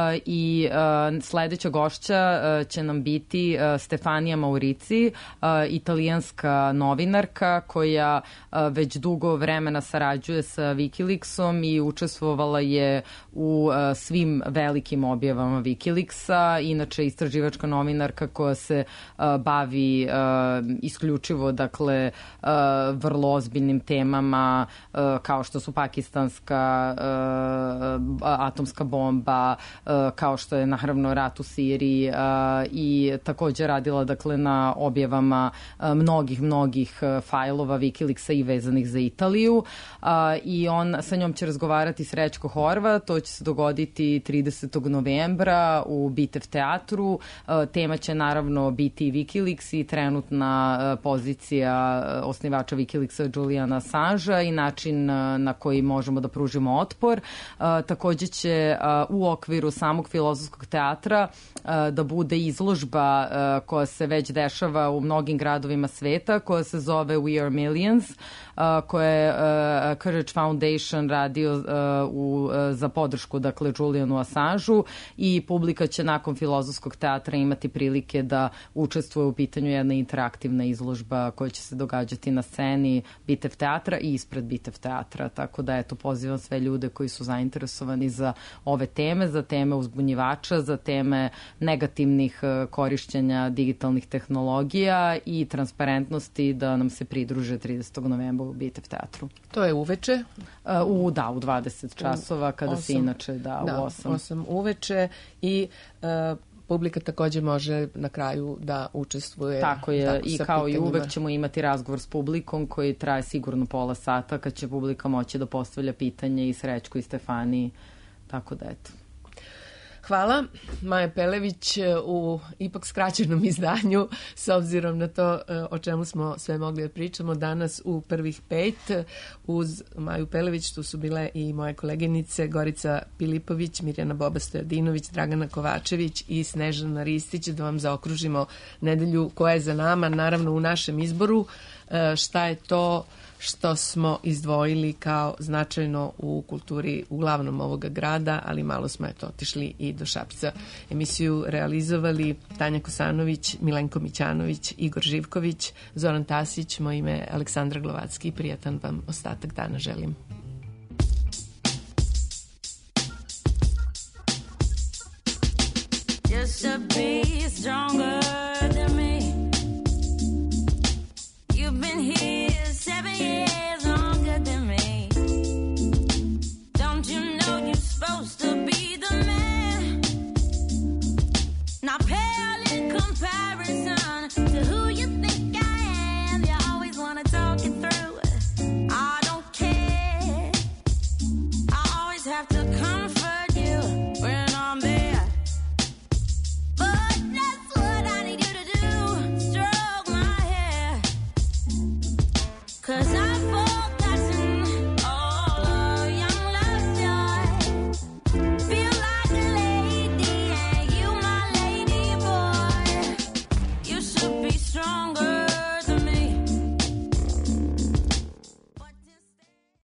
i uh, sledeća gošća uh, će nam biti uh, Stefanija Maurici, uh, italijanska novinarka koja uh, već dugo vremena sarađuje sa Wikileaksom i učestvovala je u uh, svim velikim objavama Wikileaksa, inače istraživačka novinarka koja se uh, bavi uh, isključivo, dakle, uh, vrlo ozbiljnim temama uh, kao što su pakistanska uh, atomska bomba, kao što je naravno rat u Siriji i takođe radila, dakle, na objavama mnogih, mnogih fajlova Wikileaksa i vezanih za Italiju i on, sa njom će razgovarati Srećko Horvat. To će se dogoditi tridesetog novembra u Bitev teatru. Tema će naravno biti i Wikileaks i trenutna pozicija osnivača Wikileaksa Juliana Assangea i način na koji možemo da pružimo otpor. Takođe će u okviru samog filozofskog teatra da bude izložba koja se već dešava u mnogim gradovima sveta, koja se zove We Are Millions, koja je Courage Foundation radio u, za podršku, dakle, Julianu Assangeu i publika će nakon filozofskog teatra imati prilike da učestvuje u pitanju jedna interaktivna izložba koja će se događati na sceni Bitev teatra i ispred Bitev teatra, tako da eto, pozivam sve ljude koji su zainteresovani za ove teme, za teme uzbunjivača, za teme negativnih korišćenja digitalnih tehnologija i transparentnosti da nam se pridruže tridesetog novembra u Bitev teatru. To je uveče? U, da, u dvadeset časova, kada se inače da, da u osam. osam uveče i uh, publika takođe može na kraju da učestvuje. Tako je, tako, i kao pitanjima. I uvek ćemo imati razgovor s publikom koji traje sigurno pola sata, kad će publika moći da postavlja pitanje i Srećku i Stefaniji. Tako da, eto. Hvala. Maja Pelević u ipak skraćenom izdanju, s obzirom na to o čemu smo sve mogli da pričamo danas u prvih pet. Uz Maju Pelević tu su bile i moje koleginice Gorica Pilipović, Mirjana Boba Stojadinović, Dragana Kovačević i Snežana Ristić, da vam zaokružimo nedelju koja je za nama, naravno u našem izboru. Šta je to što smo izdvojili kao značajno u kulturi uglavnom ovoga grada, ali malo smo eto otišli i do Šapca. Emisiju realizovali Tanja Kosanović, Milenko Mićanović, Igor Živković, Zoran Tasić, moje ime je Aleksandra Glovacki. Prijatan vam ostatak dana želim. You should be stronger than me. You've been here